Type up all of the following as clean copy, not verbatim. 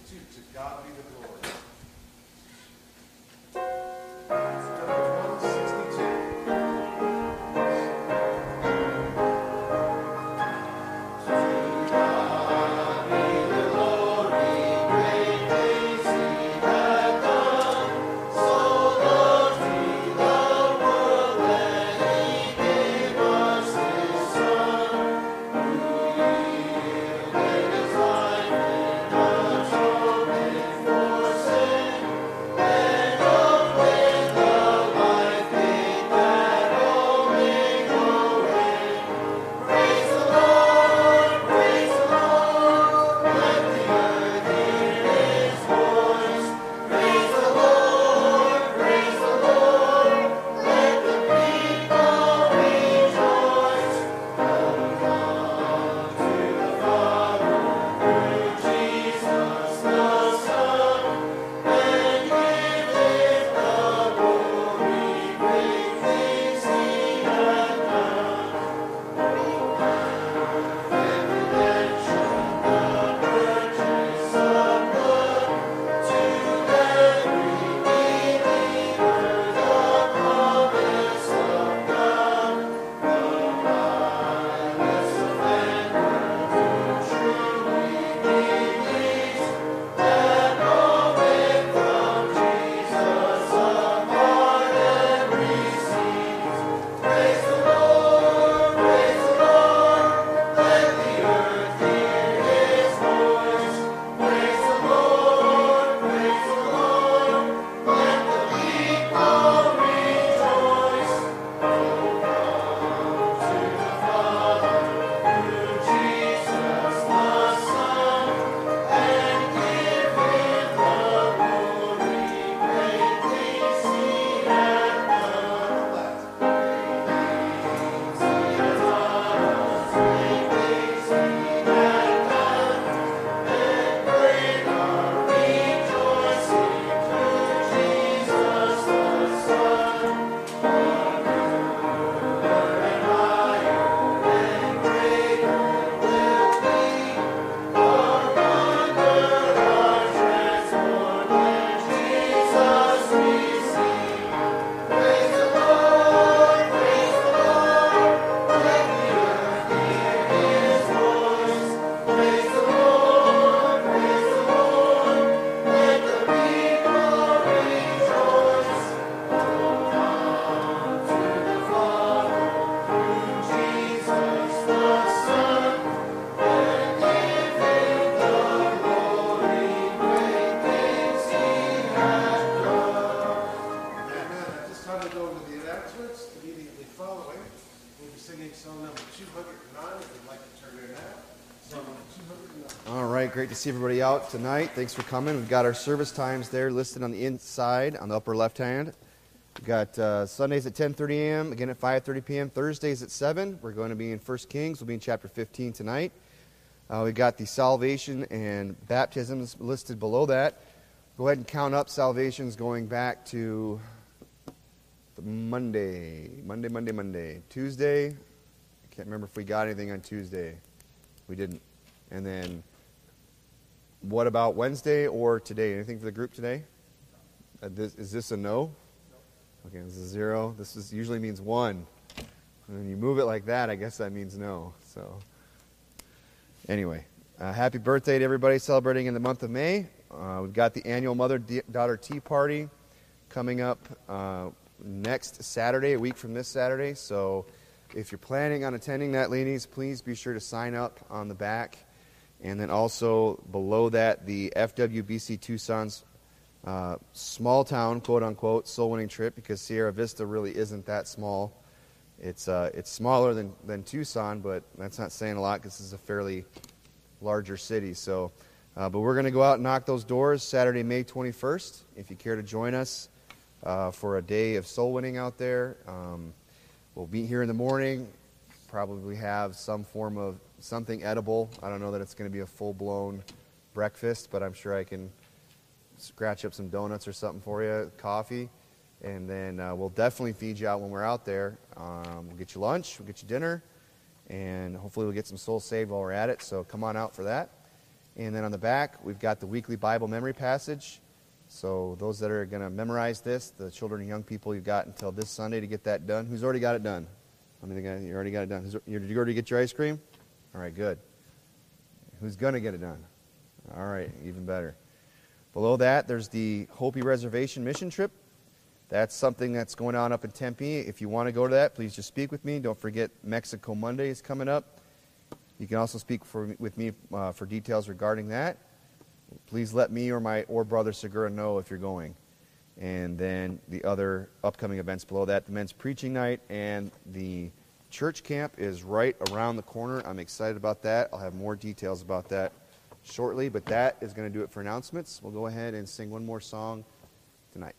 62. To God be the glory. Number 162. Great to see everybody out tonight. Thanks for coming. We've got our service times there listed on the inside on the upper left hand. We've got Sundays at 10:30 a.m., again at 5:30 p.m., Thursdays at 7. We're going to be in 1 Kings. We'll be in chapter 15 tonight. We've got the salvation and baptisms listed below that. Go ahead and count up salvations going back to the Monday. Tuesday. I can't remember if we got anything on Tuesday. We didn't. And then what about Wednesday or today? Anything for the group today? Is this a no? Okay, this is 0. This usually means 1. And when you move it like that, I guess that means no. So, anyway, happy birthday to everybody celebrating in the month of May. We've got the annual Mother-Daughter Tea Party coming up next Saturday, a week from this Saturday. So, if you're planning on attending that, ladies, please be sure to sign up on the back. And then also below that, the FWBC Tucson's small town, quote-unquote, soul-winning trip, because Sierra Vista really isn't that small. It's smaller than Tucson, but that's not saying a lot because this is a fairly larger city. So, but we're going to go out and knock those doors Saturday, May 21st. If you care to join us for a day of soul-winning out there, we'll meet here in the morning, probably have some form of something edible. I don't know that it's going to be a full-blown breakfast, but I'm sure I can scratch up some donuts or something for you, coffee, and then we'll definitely feed you out when we're out there. We'll get you lunch, we'll get you dinner, and hopefully we'll get some souls saved while we're at it, so come on out for that. And then on the back, we've got the weekly Bible memory passage. So those that are going to memorize this, the children and young people, you've got until this Sunday to get that done. Who's already got it done? How many you already got it done? Did you already get your ice cream? All right, good. Who's going to get it done? All right, even better. Below that, there's the Hopi Reservation mission trip. That's something that's going on up in Tempe. If you want to go to that, please just speak with me. Don't forget Mexico Monday is coming up. You can also speak with me for details regarding that. Please let me or Brother Segura know if you're going. And then the other upcoming events below that, the men's preaching night and the church camp is right around the corner. I'm excited about that. I'll have more details about that shortly, but that is going to do it for announcements. We'll go ahead and sing one more song tonight.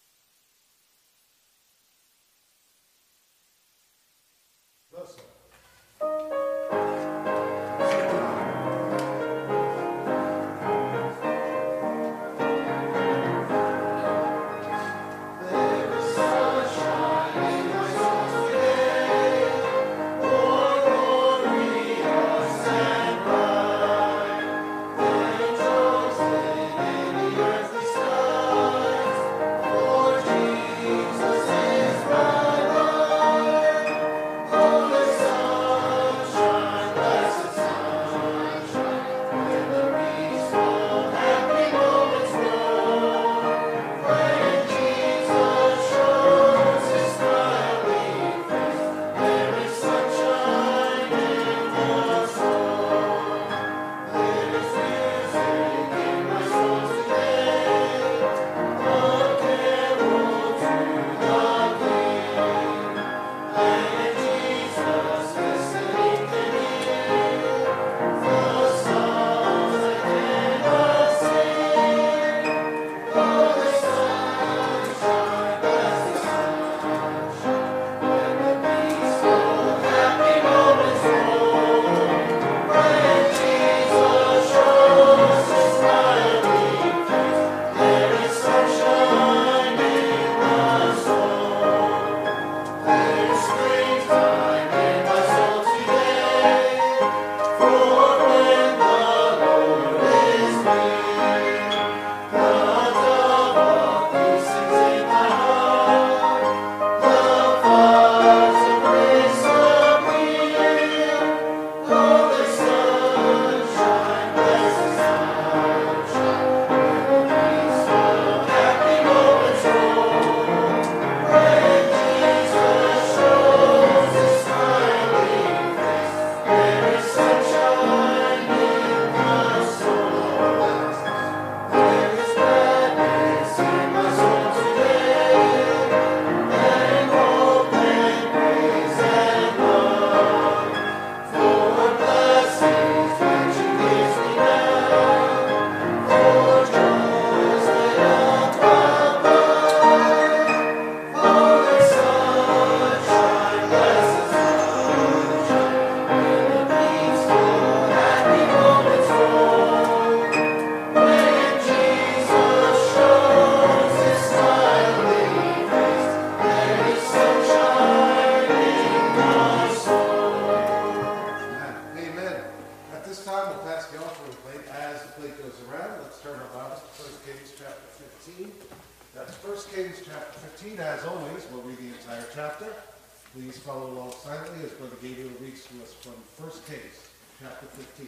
Please follow along silently as Brother Gabriel reads to us from 1 Kings, chapter 15.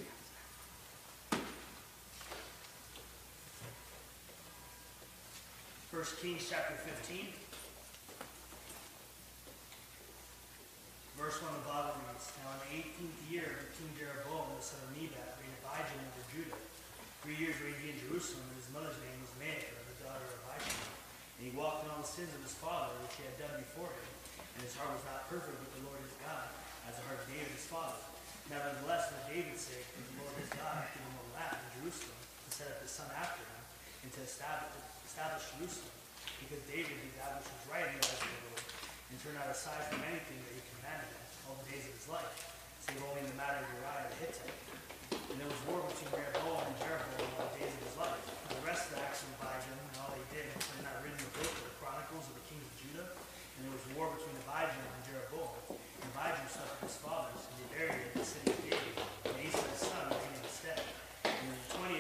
First Kings chapter 15. Verse 1 of the Bible reads, Now in the 18th year of King Jeroboam, the son of Nebat, reigned Abijah over Judah. 3 years reigned he in Jerusalem, and his mother's name was Maacah, the daughter of Abijah. And he walked in all the sins of his father, which he had done before him. And his heart was not perfect with the Lord his God, as the heart of David his father. Nevertheless, for David's sake, the Lord his God gave him a land in Jerusalem, to set up his son after him, and to establish Jerusalem, because David did that which was right in the eyes of the Lord, and turned not aside from anything that he commanded him all the days of his life, save only in the matter of Uriah the Hittite. And there was war between Rehoboam and Jeroboam all the days of his life. And the rest of the acts of Abijah and all he did are not written in the book of the Chronicles of the kings of Judah. And there was war between Abijah and Jeroboam. And Abijah slept with his fathers, and they buried him in the city of David. And Asa his son reigned in his stead. And in the 20th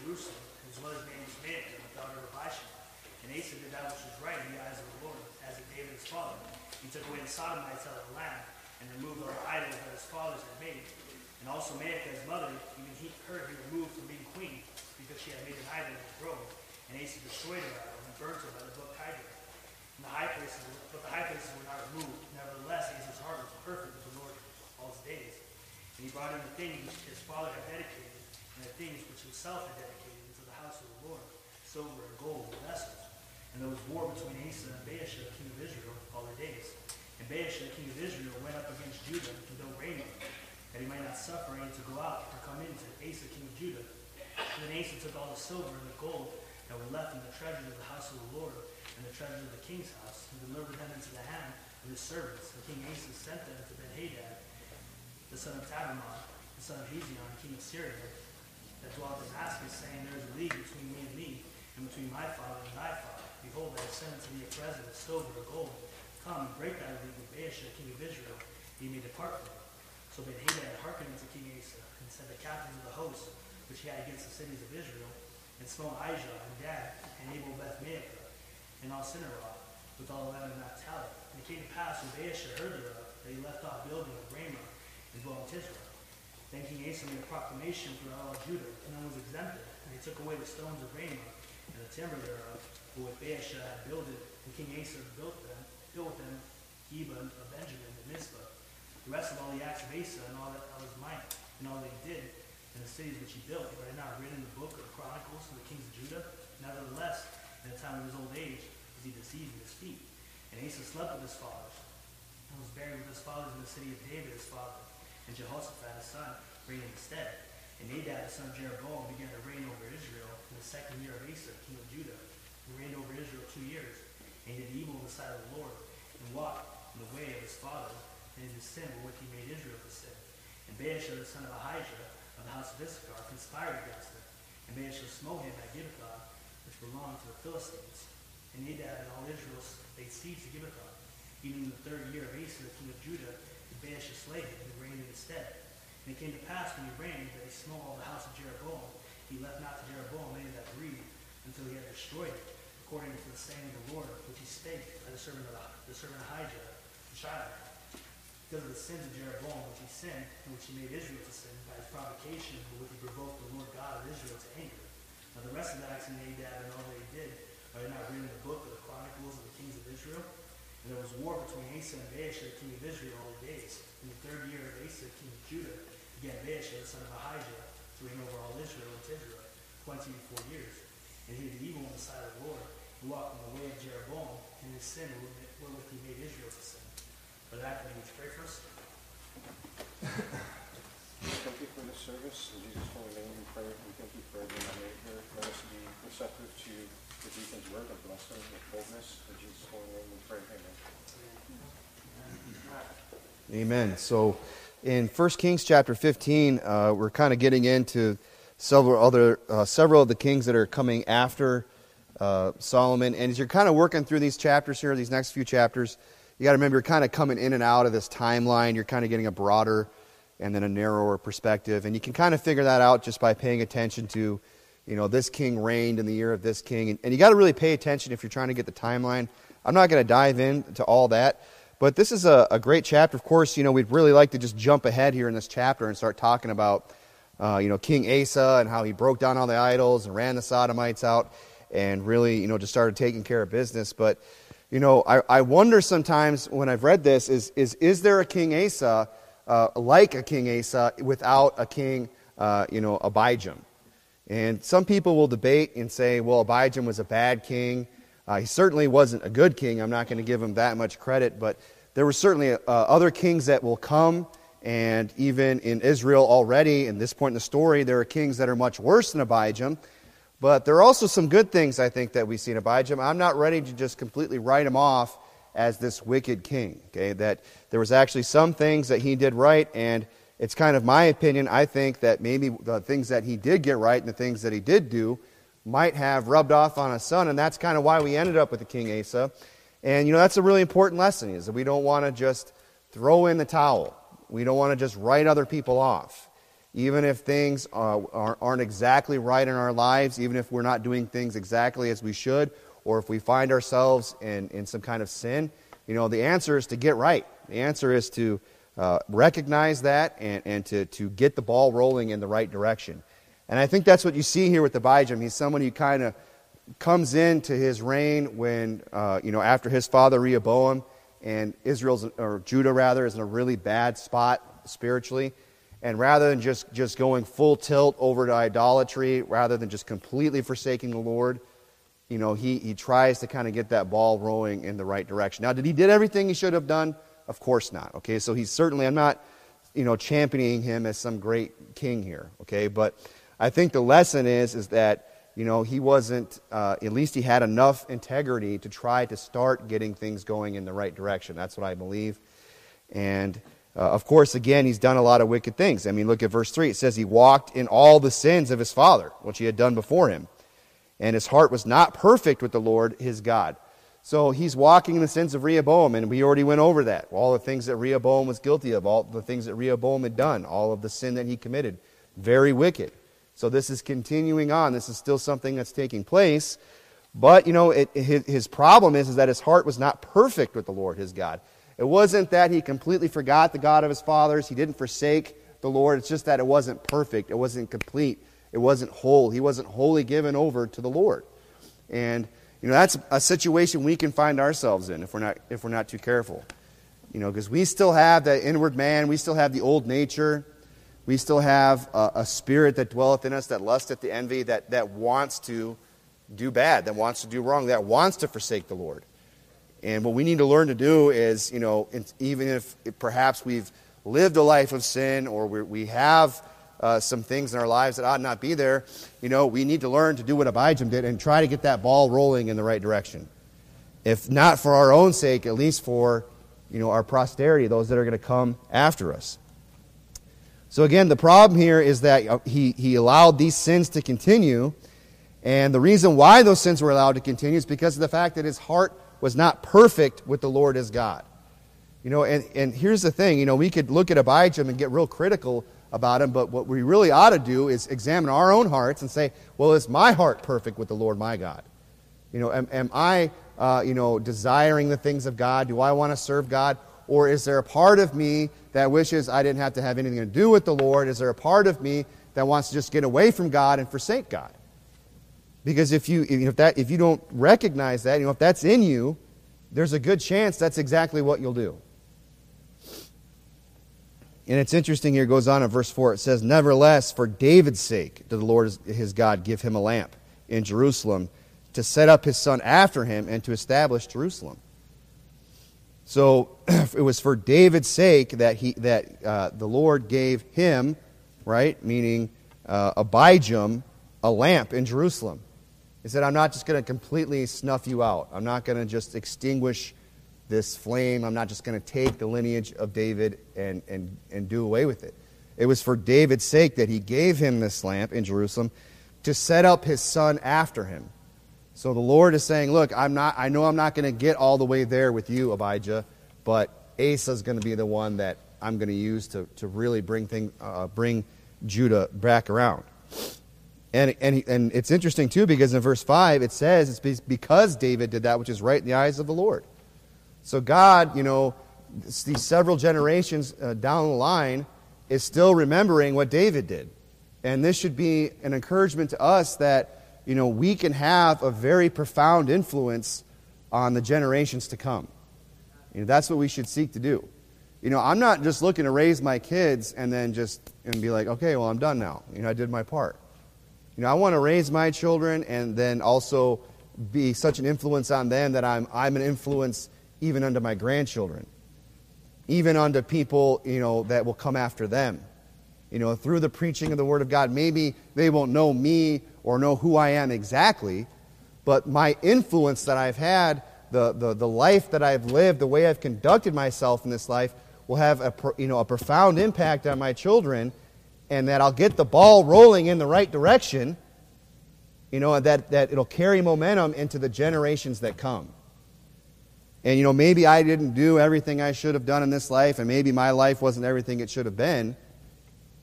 Jerusalem. His mother's name was Maacah, the daughter of Abishai. And Asa did that which was right in the eyes of the Lord, as did David his father. He took away the Sodomites out of the land, and removed all the idols that his fathers had made. And also Maacah, his mother, even her he removed from being queen, because she had made an idol of the throne. And Asa destroyed her idol, and burnt her by the brook Kidron. And the high places were not removed. Nevertheless, Asa's heart was perfect with the Lord all his days. And he brought in the things which his father had dedicated, and the things which himself had dedicated into the house of the Lord, silver and gold and vessels. And there was war between Asa and Baasha, king of Israel, all their days. And Baasha, king of Israel, went up against Judah and built Ramah, that he might not suffer any to go out or come in to Asa, king of Judah. And then Asa took all the silver and the gold that were left in the treasures of the house of the Lord and the treasures of the king's house, and delivered them into the hand of his servants. And King Asa sent them to Ben-Hadad, the son of Tabrimon, the son of Hezion, king of Syria, that dwelt in Damascus, saying, There is a league between me and thee, and between my father and thy father. Behold, I have sent unto thee a present of silver or gold. Come and break thy league with Baasha, king of Israel, that he may depart from thee. So Ben-Hadad hearkened unto King Asa, and sent the captains of the host, which he had against the cities of Israel, and smote Ahijah, and Dad, and Abel-Beth-Maacah, and all Sinarah, with all the land of Naphtali. And it came to pass, when Baasha heard thereof, that he left off building of Ramah, and dwelt in Tisra. Then King Asa made a proclamation throughout all Judah, and none was exempted. And they took away the stones of Ramah, and the timber thereof, for which Baasha had builded. And King Asa built with them Geba of Benjamin and Mizpah. The rest of all the acts of Asa, and all his might, and all that he did, and the cities which he built, were not written in the book of Chronicles of the kings of Judah. Nevertheless, in the time of his old age, was he deceived in his feet. And Asa slept with his fathers, and was buried with his fathers in the city of David his father. And Jehoshaphat his son reigned in his stead. And Nadab the son of Jeroboam began to reign over Israel in the second year of Asa, king of Judah. He reigned over Israel 2 years. And he did evil in the sight of the Lord, and walked in the way of his fathers, and in his sin wherewith he made Israel to sin. And Baasha the son of Ahijah of the house of Issachar conspired against him. And Baasha smote him at Gibbethon, which belonged to the Philistines. And Nadab and all Israel laid siege to Gibbethon. Even in the 3rd year of Asa, the king of Judah, did Baasha slay him, and reigned in his stead. And it came to pass when he reigned that he smote all the house of Jeroboam. He left not to Jeroboam any that breathed, until he had destroyed it, according to the saying of the Lord, which he spake by the servant Ahijah the Shiloh. Because of the sins of Jeroboam, which he sinned, and which he made Israel to sin, by his provocation, wherewith he provoked the Lord God of Israel to anger. Now the rest of the acts of Nadab and all that he did, are they not written in the book of the Chronicles of the kings of Israel? And there was war between Asa and Baasha, king of Israel, all the days. In the 3rd year of Asa, king of Judah, began Baasha, the son of Ahijah, to reign over all Israel and Tisra, 24 years. And he did evil in the sight of the Lord. He walked in the way of Jeroboam, and his sin wherewith he made Israel to sin. But after me, would you pray for us? Thank you for this service. In Jesus' holy name we pray. We thank you for everyone that made here. Let us be receptive to the deacon's word and bless them with boldness. In Jesus' holy name we pray. Amen. Amen. So in 1 Kings chapter 15, we're kind of getting into several of the kings that are coming after Solomon. And as you're kind of working through these chapters here, these next few chapters, you got to remember you're kind of coming in and out of this timeline. You're kind of getting a broader and then a narrower perspective. And you can kind of figure that out just by paying attention to, this king reigned in the year of this king. And you got to really pay attention if you're trying to get the timeline. I'm not going to dive into all that. But this is a great chapter. Of course, we'd really like to just jump ahead here in this chapter and start talking about, King Asa and how he broke down all the idols and ran the Sodomites out and really, just started taking care of business. But, I wonder sometimes when I've read this, is there a King Asa like a King Asa without a king, Abijam? And some people will debate and say, well, Abijam was a bad king. He certainly wasn't a good king. I'm not going to give him that much credit, but there were certainly other kings that will come, and even in Israel already, in this point in the story, there are kings that are much worse than Abijam. But there are also some good things, I think, that we see in Abijam. I'm not ready to just completely write him off as this wicked king, okay? That there was actually some things that he did right, and it's kind of my opinion, I think that maybe the things that he did get right and the things that he did do might have rubbed off on his son, and that's kind of why we ended up with the King Asa. And, that's a really important lesson, is that we don't want to just throw in the towel. We don't want to just write other people off. even if things aren't exactly right in our lives, even if we're not doing things exactly as we should, or if we find ourselves in some kind of sin, the answer is to get right. The answer is to recognize that and to get the ball rolling in the right direction. And I think that's what you see here with Abijam. He's someone who kind of comes into his reign when, after his father Rehoboam, and Judah rather, is in a really bad spot spiritually. And rather than just going full tilt over to idolatry, rather than just completely forsaking the Lord, he tries to kind of get that ball rolling in the right direction. Now, did he did everything he should have done? Of course not. Okay, so he's certainly, I'm not, championing him as some great king here. Okay, but I think the lesson is that, he wasn't, at least he had enough integrity to try to start getting things going in the right direction. That's what I believe. And of course, again, he's done a lot of wicked things. I mean, look at verse 3. It says he walked in all the sins of his father, which he had done before him. And his heart was not perfect with the Lord his God. So he's walking in the sins of Rehoboam, and we already went over that. All the things that Rehoboam was guilty of, all the things that Rehoboam had done, all of the sin that he committed. Very wicked. So this is continuing on. This is still something that's taking place. But, his problem is that his heart was not perfect with the Lord his God. It wasn't that he completely forgot the God of his fathers. He didn't forsake the Lord. It's just that it wasn't perfect. It wasn't complete. It wasn't whole. He wasn't wholly given over to the Lord. And, that's a situation we can find ourselves in if we're not too careful. Because we still have that inward man. We still have the old nature. We still have a spirit that dwelleth in us, that lusteth to envy, that wants to do bad, that wants to do wrong, that wants to forsake the Lord. And what we need to learn to do is, even if perhaps we've lived a life of sin or we have some things in our lives that ought not be there, we need to learn to do what Abijam did and try to get that ball rolling in the right direction. If not for our own sake, at least for, our posterity, those that are going to come after us. So again, the problem here is that he allowed these sins to continue, and the reason why those sins were allowed to continue is because of the fact that his heart was not perfect with the Lord as God. And here's the thing, we could look at Abijam and get real critical about him, but what we really ought to do is examine our own hearts and say, well, is my heart perfect with the Lord my God? Am I, desiring the things of God? Do I want to serve God? Or is there a part of me that wishes I didn't have to have anything to do with the Lord? Is there a part of me that wants to just get away from God and forsake God? Because if you don't recognize that, if that's in you, there's a good chance that's exactly what you'll do. And it's interesting here, it goes on in verse 4, it says, nevertheless, for David's sake did the Lord his God give him a lamp in Jerusalem to set up his son after him and to establish Jerusalem. So it was for David's sake that the Lord gave him, right, meaning Abijam, a lamp in Jerusalem. He said, I'm not just going to completely snuff you out. I'm not going to just extinguish this flame. I'm not just going to take the lineage of David and do away with it. It was for David's sake that he gave him this lamp in Jerusalem to set up his son after him. So the Lord is saying, look, I know I'm not going to get all the way there with you, Abijah, but Asa is going to be the one that I'm going to use to really bring Judah back around. And it's interesting, too, because in verse 5 it says it's because David did that which is right in the eyes of the Lord. So God, these several generations down the line is still remembering what David did. And this should be an encouragement to us that, we can have a very profound influence on the generations to come. That's what we should seek to do. I'm not just looking to raise my kids and then and be like, okay, well, I'm done now. I did my part. I want to raise my children and then also be such an influence on them that I'm an influence even unto my grandchildren, even unto people, that will come after them. Through the preaching of the Word of God, maybe they won't know me or know who I am exactly, but my influence that I've had, the life that I've lived, the way I've conducted myself in this life, will have a profound impact on my children, and that I'll get the ball rolling in the right direction, that it'll carry momentum into the generations that come. And, maybe I didn't do everything I should have done in this life, and maybe my life wasn't everything it should have been,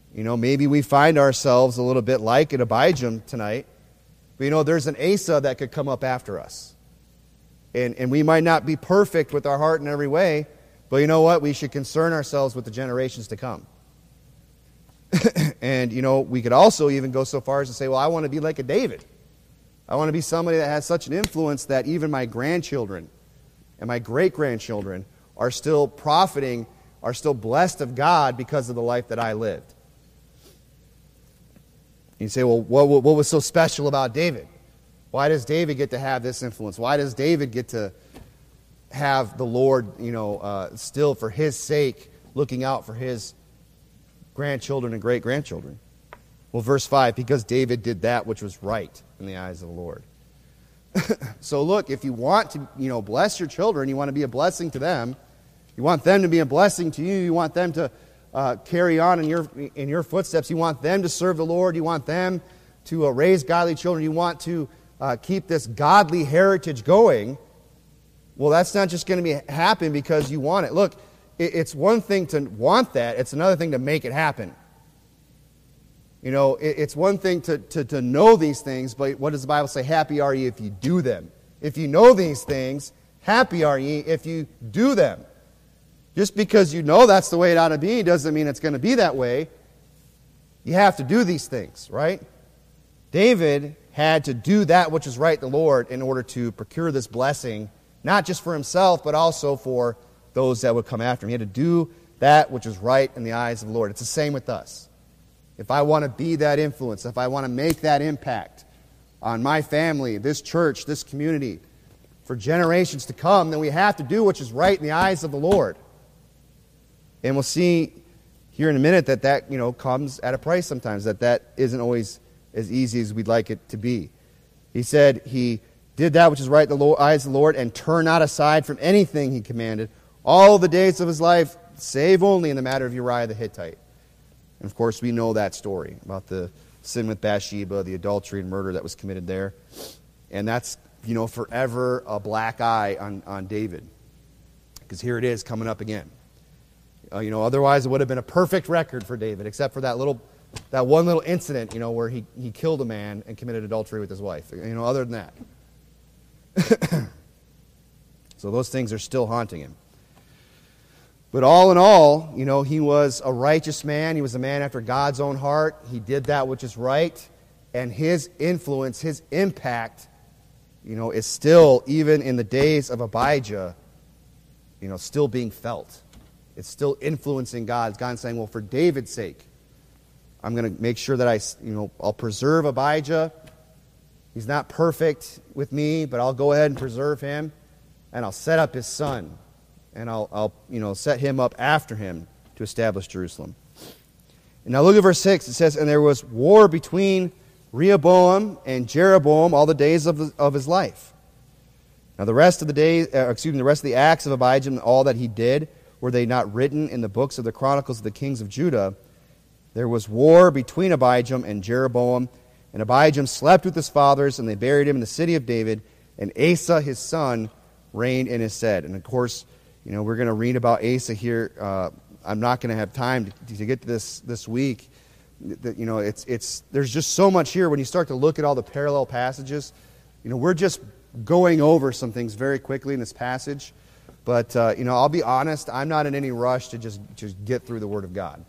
Maybe we find ourselves a little bit like an Abijam tonight. But there's an Asa that could come up after us. And we might not be perfect with our heart in every way, but you know what? We should concern ourselves with the generations to come. And, we could also even go so far as to say, well, I want to be like a David. I want to be somebody that has such an influence that even my grandchildren and my great-grandchildren are still profiting, are still blessed of God because of the life that I lived. You say, well, what was so special about David? Why does David get to have this influence? Why does David get to have the Lord, still for his sake, looking out for his grandchildren and great-grandchildren? Well, verse 5, because David did that which was right in the eyes of the Lord. So look, if you want to, bless your children, you want to be a blessing to them, you want them to be a blessing to you, you want them to carry on in your footsteps, you want them to serve the Lord, you want them to raise godly children, you want to keep this godly heritage going, well, that's not just going to happen because you want it. Look, it's one thing to want that, it's another thing to make it happen. It's one thing to know these things, but what does the Bible say? Happy are ye if you do them. If you know these things, happy are ye if you do them. Just because you know that's the way it ought to be doesn't mean it's going to be that way. You have to do these things, right? David had to do that which is right in the Lord in order to procure this blessing, not just for himself, but also for those that would come after him. He had to do that which is right in the eyes of the Lord. It's the same with us. If I want to be that influence, if I want to make that impact on my family, this church, this community, for generations to come, then we have to do what is right in the eyes of the Lord. And we'll see here in a minute that comes at a price sometimes, that isn't always as easy as we'd like it to be. He said he did that which is right in the eyes of the Lord and turned not aside from anything he commanded all the days of his life, save only in the matter of Uriah the Hittite. And of course, we know that story about the sin with Bathsheba, the adultery and murder that was committed there. And that's, forever a black eye on David. Because here it is coming up again. Otherwise it would have been a perfect record for David, except for that one little incident, where he killed a man and committed adultery with his wife. Other than that. So those things are still haunting him. But all in all, he was a righteous man. He was a man after God's own heart. He did that which is right. And his influence, his impact, is still, even in the days of Abijah, still being felt. It's still influencing God. God's saying, well, for David's sake, I'm going to make sure that I'll preserve Abijah. He's not perfect with me, but I'll go ahead and preserve him. And I'll set up his son. And I'll set him up after him to establish Jerusalem. And now look at verse 6. It says, and there was war between Rehoboam and Jeroboam all the days of his life. Now the rest of the acts of Abijah and all that he did, were they not written in the books of the chronicles of the kings of Judah? There was war between Abijam and Jeroboam, and Abijam slept with his fathers, and they buried him in the city of David, and Asa his son reigned in his stead. And of course, we're going to read about Asa here. I'm not going to have time to get to this week. There's just so much here when you start to look at all the parallel passages. We're just going over some things very quickly in this passage. But, I'll be honest, I'm not in any rush to just get through the Word of God.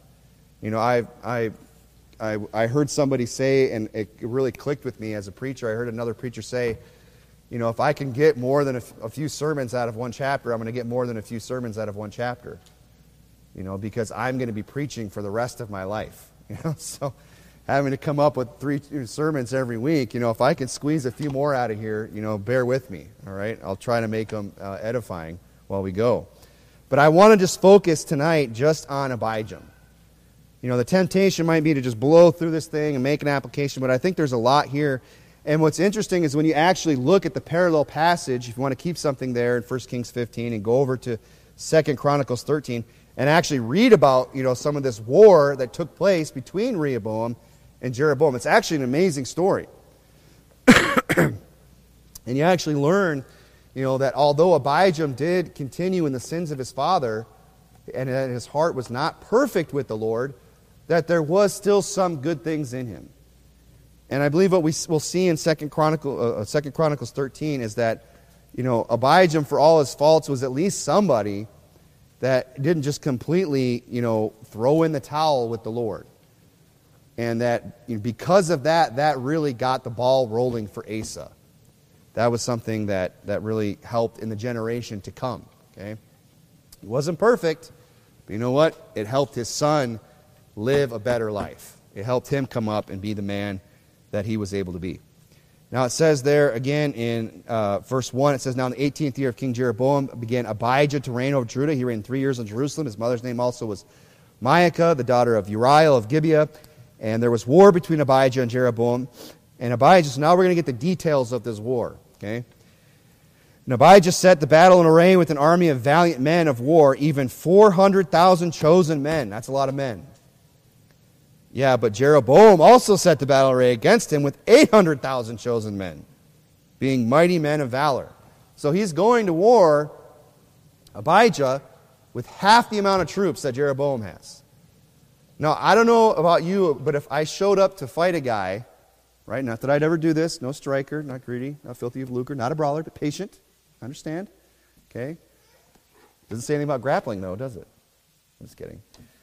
I heard somebody say, and it really clicked with me as a preacher, I heard another preacher say, if I can get more than a few sermons out of one chapter, I'm going to get more than a few sermons out of one chapter. Because I'm going to be preaching for the rest of my life. So having to come up with 3 sermons every week, if I can squeeze a few more out of here, bear with me, all right? I'll try to make them edifying while we go. But I want to just focus tonight just on Abijam. The temptation might be to just blow through this thing and make an application, but I think there's a lot here. And what's interesting is when you actually look at the parallel passage, if you want to keep something there in 1 Kings 15 and go over to 2 Chronicles 13 and actually read about, some of this war that took place between Rehoboam and Jeroboam. It's actually an amazing story. And you actually learn that although Abijam did continue in the sins of his father, and that his heart was not perfect with the Lord, that there was still some good things in him. And I believe what we'll see in 2 Chronicles 13 is that, Abijam, for all his faults, was at least somebody that didn't just completely, throw in the towel with the Lord. And that because of that, that really got the ball rolling for Asa. That was something that really helped in the generation to come. Okay, he wasn't perfect, but you know what? It helped his son live a better life. It helped him come up and be the man that he was able to be. Now it says there again in verse 1, it says, "Now in the 18th year of King Jeroboam began Abijah to reign over Judah. He reigned 3 years in Jerusalem. His mother's name also was Maacah, the daughter of Uriel of Gibeah. And there was war between Abijah and Jeroboam. And Abijah, so now we're going to get the details of this war. Okay? And Abijah set the battle in array with an army of valiant men of war, even 400,000 chosen men." That's a lot of men. Yeah, but Jeroboam also set the battle array against him with 800,000 chosen men, being mighty men of valor. So he's going to war, Abijah, with half the amount of troops that Jeroboam has. Now, I don't know about you, but if I showed up to fight a guy, right, not that I'd ever do this, no striker, not greedy, not filthy of lucre, not a brawler, but patient, understand, okay? Doesn't say anything about grappling, though, does it? I'm just kidding.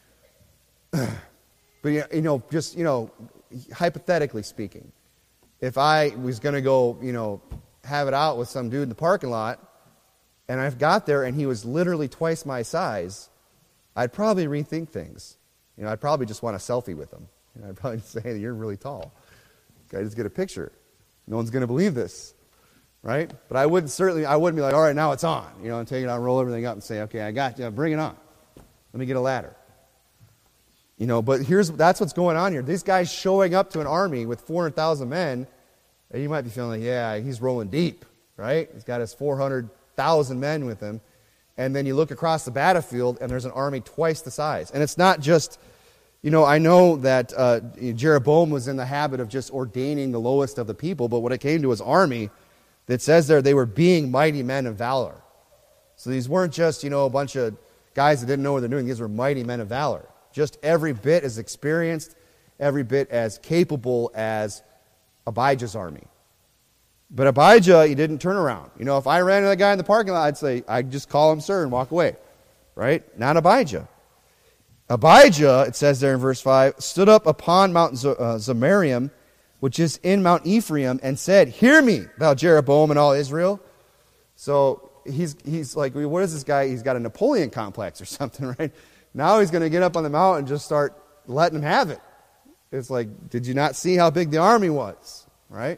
But, just hypothetically speaking, if I was going to go, have it out with some dude in the parking lot, and I've got there and he was literally twice my size, I'd probably rethink things. I'd probably just want a selfie with him. I'd probably say, "Hey, you're really tall. Can I just get a picture? No one's going to believe this." Right? But I wouldn't be like, "All right, now it's on." And take it out and roll everything up and say, "Okay, I got you. Bring it on. Let me get a ladder." But that's what's going on here. These guys showing up to an army with 400,000 men, and you might be feeling like, yeah, he's rolling deep, right? He's got his 400,000 men with him. And then you look across the battlefield, and there's an army twice the size. And it's not just, I know that Jeroboam was in the habit of just ordaining the lowest of the people, but when it came to his army, it says there they were being mighty men of valor. So these weren't just, a bunch of guys that didn't know what they're doing. These were mighty men of valor. Just every bit as experienced, every bit as capable as Abijah's army. But Abijah, he didn't turn around. If I ran into that guy in the parking lot, I'd just call him sir and walk away. Right? Not Abijah. Abijah, it says there in verse 5, stood up upon Mount Zemarium, which is in Mount Ephraim, and said, "Hear me, thou Jeroboam and all Israel." So he's like, what is this guy? He's got a Napoleon complex or something, right? Now he's going to get up on the mountain and just start letting them have it. It's like, did you not see how big the army was? Right?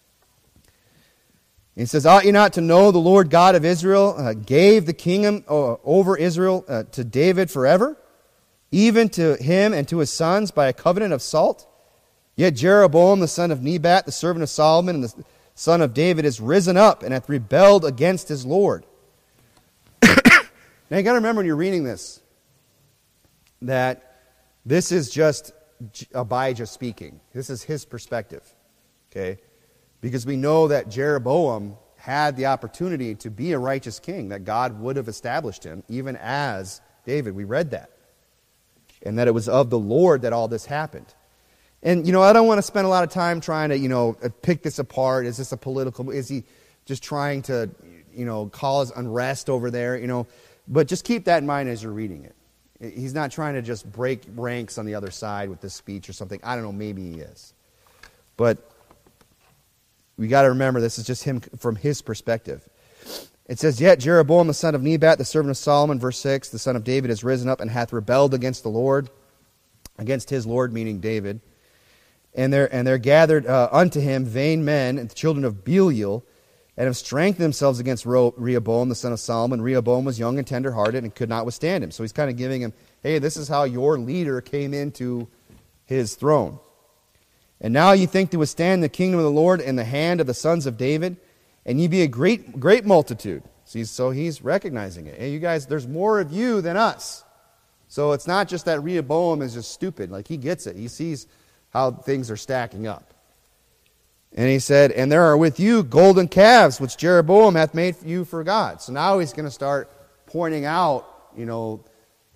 He says, "Ought you not to know the Lord God of Israel gave the kingdom over Israel to David forever, even to him and to his sons by a covenant of salt? Yet Jeroboam the son of Nebat, the servant of Solomon, and the son of David, is risen up and hath rebelled against his Lord." Now you got to remember when you're reading this, that this is just Abijah speaking. This is his perspective. Okay? Because we know that Jeroboam had the opportunity to be a righteous king, that God would have established him, even as David. We read that. And that it was of the Lord that all this happened. And, I don't want to spend a lot of time trying to, pick this apart. Is this a political, is he just trying to, cause unrest over there, But just keep that in mind as you're reading it. He's not trying to just break ranks on the other side with this speech or something. I don't know, maybe he is. But we got to remember this is just him from his perspective. It says, "Yet Jeroboam the son of Nebat, the servant of Solomon," verse 6, "the son of David is risen up and hath rebelled against the Lord," against his Lord, meaning David. "And they're gathered unto him vain men, and the children of Belial, and have strengthened themselves against Rehoboam, the son of Solomon. Rehoboam was young and tender-hearted and could not withstand him." So he's kind of giving him, hey, this is how your leader came into his throne. "And now ye think to withstand the kingdom of the Lord in the hand of the sons of David, and ye be a great multitude." So he's recognizing it. Hey, you guys, there's more of you than us. So it's not just that Rehoboam is just stupid. Like, he gets it. He sees how things are stacking up. And he said, "And there are with you golden calves, which Jeroboam hath made you for God." So now he's going to start pointing out,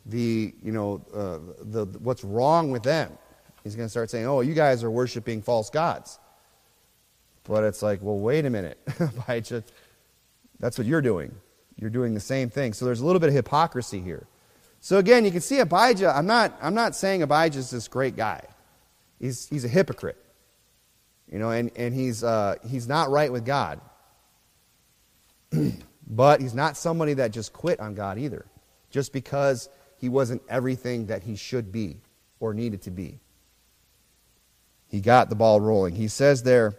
what's wrong with them. He's going to start saying, oh, you guys are worshiping false gods. But it's like, well, wait a minute. Abijah, that's what you're doing. You're doing the same thing. So there's a little bit of hypocrisy here. So again, you can see Abijah. I'm not saying Abijah's this great guy. He's a hypocrite. And he's not right with God. But he's not somebody that just quit on God either, just because he wasn't everything that he should be or needed to be. He got the ball rolling. He says there,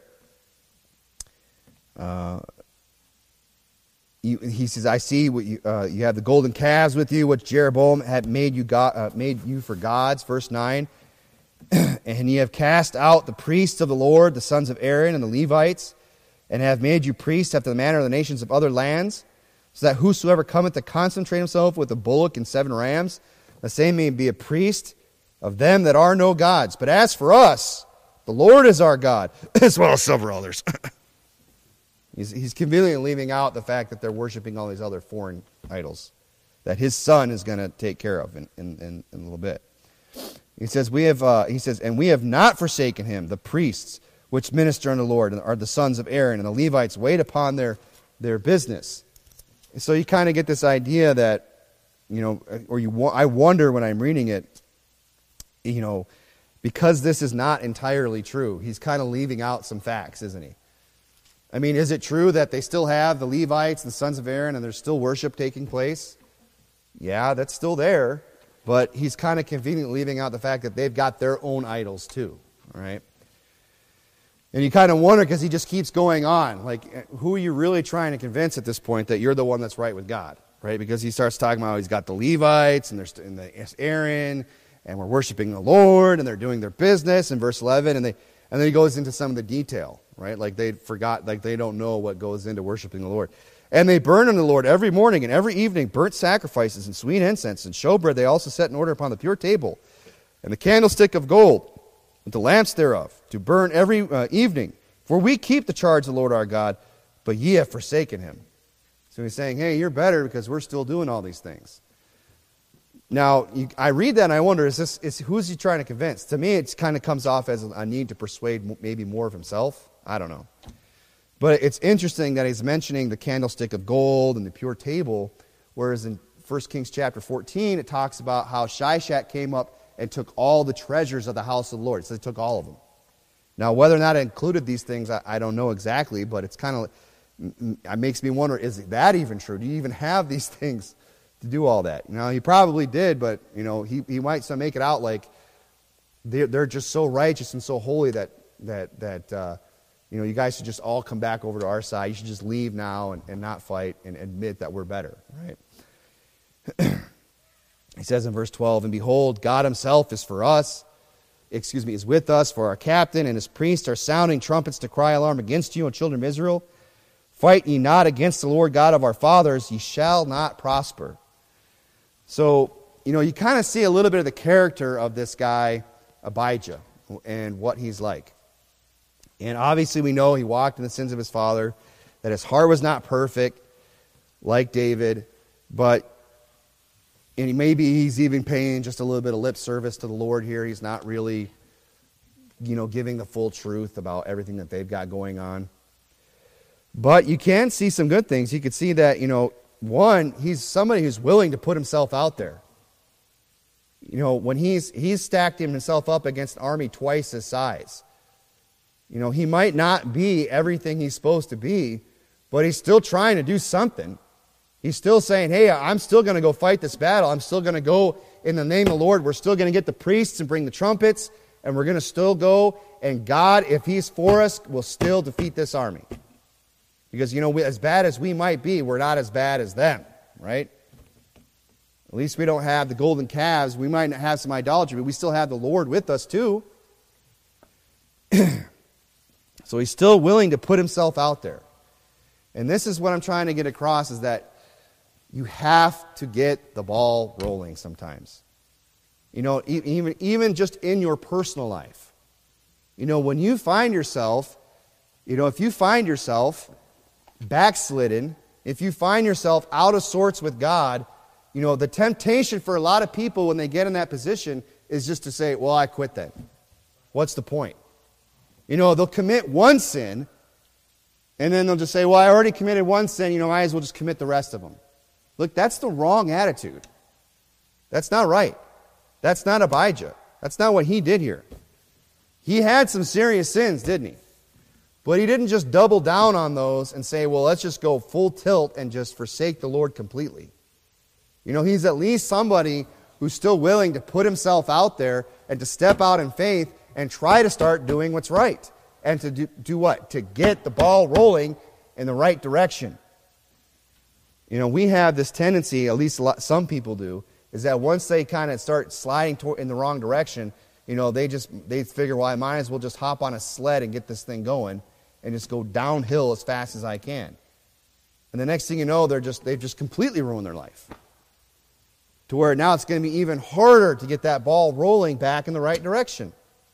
he says, I see what you have the golden calves with you, which Jeroboam had made you for gods, verse 9. And ye have cast out the priests of the Lord, the sons of Aaron and the Levites, and have made you priests after the manner of the nations of other lands, so that whosoever cometh to concentrate himself with a bullock and 7 rams, the same may be a priest of them that are no gods. But as for us, the Lord is our God, as well as several others. He's conveniently leaving out the fact that they're worshiping all these other foreign idols that his son is going to take care of in a little bit. He says, and we have not forsaken him, the priests which minister unto the Lord, and are the sons of Aaron, and the Levites wait upon their business. And so you kind of get this idea that, I wonder when I'm reading it, because this is not entirely true, he's kind of leaving out some facts, isn't he? I mean, is it true that they still have the Levites, the sons of Aaron, and there's still worship taking place? Yeah, that's still there. But he's kind of conveniently leaving out the fact that they've got their own idols too. All right? And you kind of wonder, because he just keeps going on. Like, who are you really trying to convince at this point that you're the one that's right with God? Right? Because he starts talking about he's got the Levites, and there's Aaron, and we're worshiping the Lord, and they're doing their business in verse 11, and then he goes into some of the detail. Right? Like they forgot, like they don't know what goes into worshiping the Lord. And they burn unto the Lord every morning and every evening burnt sacrifices and sweet incense and showbread they also set in order upon the pure table. And the candlestick of gold with the lamps thereof to burn every evening. For we keep the charge of the Lord our God, but ye have forsaken him. So he's saying, hey, you're better because we're still doing all these things. Now, I read that and I wonder, who's he trying to convince? To me, it kind of comes off as a need to persuade maybe more of himself. I don't know. But it's interesting that he's mentioning the candlestick of gold and the pure table, whereas in 1 Kings chapter 14, it talks about how Shishak came up and took all the treasures of the house of the Lord. So he took all of them. Now, whether or not it included these things, I don't know exactly, but it's kind of, it makes me wonder, is that even true? Do you even have these things to do all that? Now, he probably did, but, he might make it out like they're just so righteous and so holy that you guys should just all come back over to our side. You should just leave now and not fight and admit that we're better, right? He says in verse 12, and behold, God himself is is with us, for our captain and his priests are sounding trumpets to cry alarm against you, O children of Israel. Fight ye not against the Lord God of our fathers, ye shall not prosper. So, you kind of see a little bit of the character of this guy, Abijah, and what he's like. And obviously we know he walked in the sins of his father, that his heart was not perfect, like David, and maybe he's even paying just a little bit of lip service to the Lord here. He's not really, giving the full truth about everything that they've got going on. But you can see some good things. You could see that, one, he's somebody who's willing to put himself out there. When he's stacked himself up against an army twice his size. He might not be everything he's supposed to be, but he's still trying to do something. He's still saying, hey, I'm still going to go fight this battle. I'm still going to go in the name of the Lord. We're still going to get the priests and bring the trumpets, and we're going to still go. And God, if he's for us, will still defeat this army. Because, as bad as we might be, we're not as bad as them, right? At least we don't have the golden calves. We might have some idolatry, but we still have the Lord with us too. So he's still willing to put himself out there. And this is what I'm trying to get across, is that you have to get the ball rolling sometimes. Even just in your personal life. When you find yourself, if you find yourself backslidden, if you find yourself out of sorts with God, The temptation for a lot of people when they get in that position is just to say, well, I quit then. What's the point? They'll commit one sin, and then they'll just say, well, I already committed one sin, I might as well just commit the rest of them. Look, that's the wrong attitude. That's not right. That's not Abijah. That's not what he did here. He had some serious sins, didn't he? But he didn't just double down on those and say, well, let's just go full tilt and just forsake the Lord completely. He's at least somebody who's still willing to put himself out there and to step out in faith and try to start doing what's right. And to do what? To get the ball rolling in the right direction. We have this tendency, at least some people do, is that once they kind of start sliding in the wrong direction, they figure, well, I might as well just hop on a sled and get this thing going and just go downhill as fast as I can. And the next thing you know, they've just completely ruined their life. To where now it's going to be even harder to get that ball rolling back in the right direction.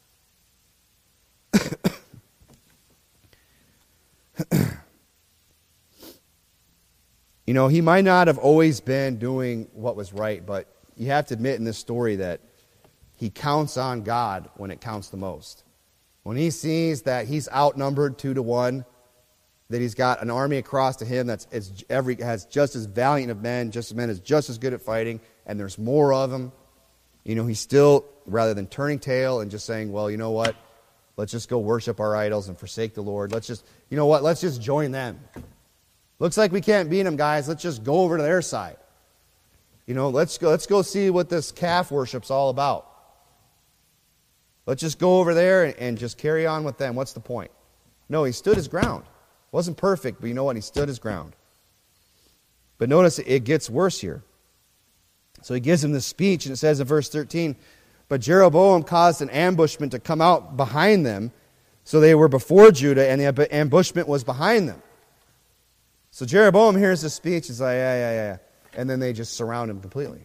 He might not have always been doing what was right, but you have to admit in this story that he counts on God when it counts the most. When he sees that he's outnumbered 2-1, that he's got an army across to him has just as valiant of men, just as good at fighting, and there's more of them, he's still, rather than turning tail and just saying, well, you know what, let's just go worship our idols and forsake the Lord. Let's just join them. Looks like we can't beat them, guys. Let's just go over to their side. Let's go see what this calf worship's all about. Let's just go over there and just carry on with them. What's the point? No, he stood his ground. Wasn't perfect, but you know what? He stood his ground. But notice it gets worse here. So he gives him this speech, and it says in verse 13, but Jeroboam caused an ambushment to come out behind them, so they were before Judah, and the ambushment was behind them. So Jeroboam hears this speech, he's like, yeah. And then they just surround him completely.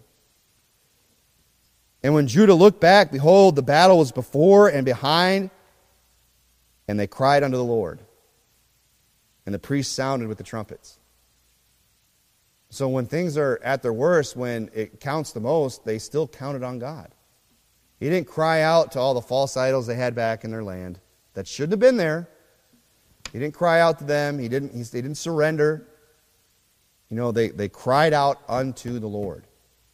And when Judah looked back, behold, the battle was before and behind, and they cried unto the Lord. And the priests sounded with the trumpets. So when things are at their worst, when it counts the most, they still counted on God. He didn't cry out to all the false idols they had back in their land that shouldn't have been there. He didn't cry out to them. They didn't surrender. They cried out unto the Lord.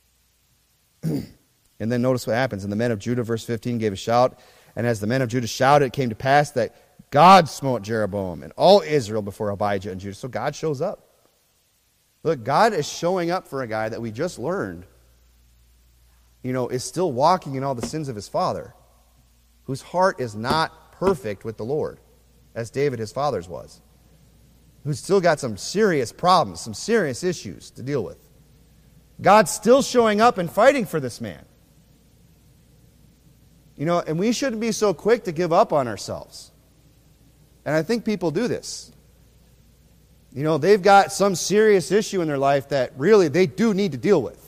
And then notice what happens. And the men of Judah, verse 15, gave a shout. And as the men of Judah shouted, it came to pass that God smote Jeroboam and all Israel before Abijah and Judah. So God shows up. Look, God is showing up for a guy that we just learned, is still walking in all the sins of his father, whose heart is not perfect with the Lord, as David, his father's, was, who's still got some serious problems, some serious issues to deal with. God's still showing up and fighting for this man. And we shouldn't be so quick to give up on ourselves. And I think people do this. They've got some serious issue in their life that really they do need to deal with.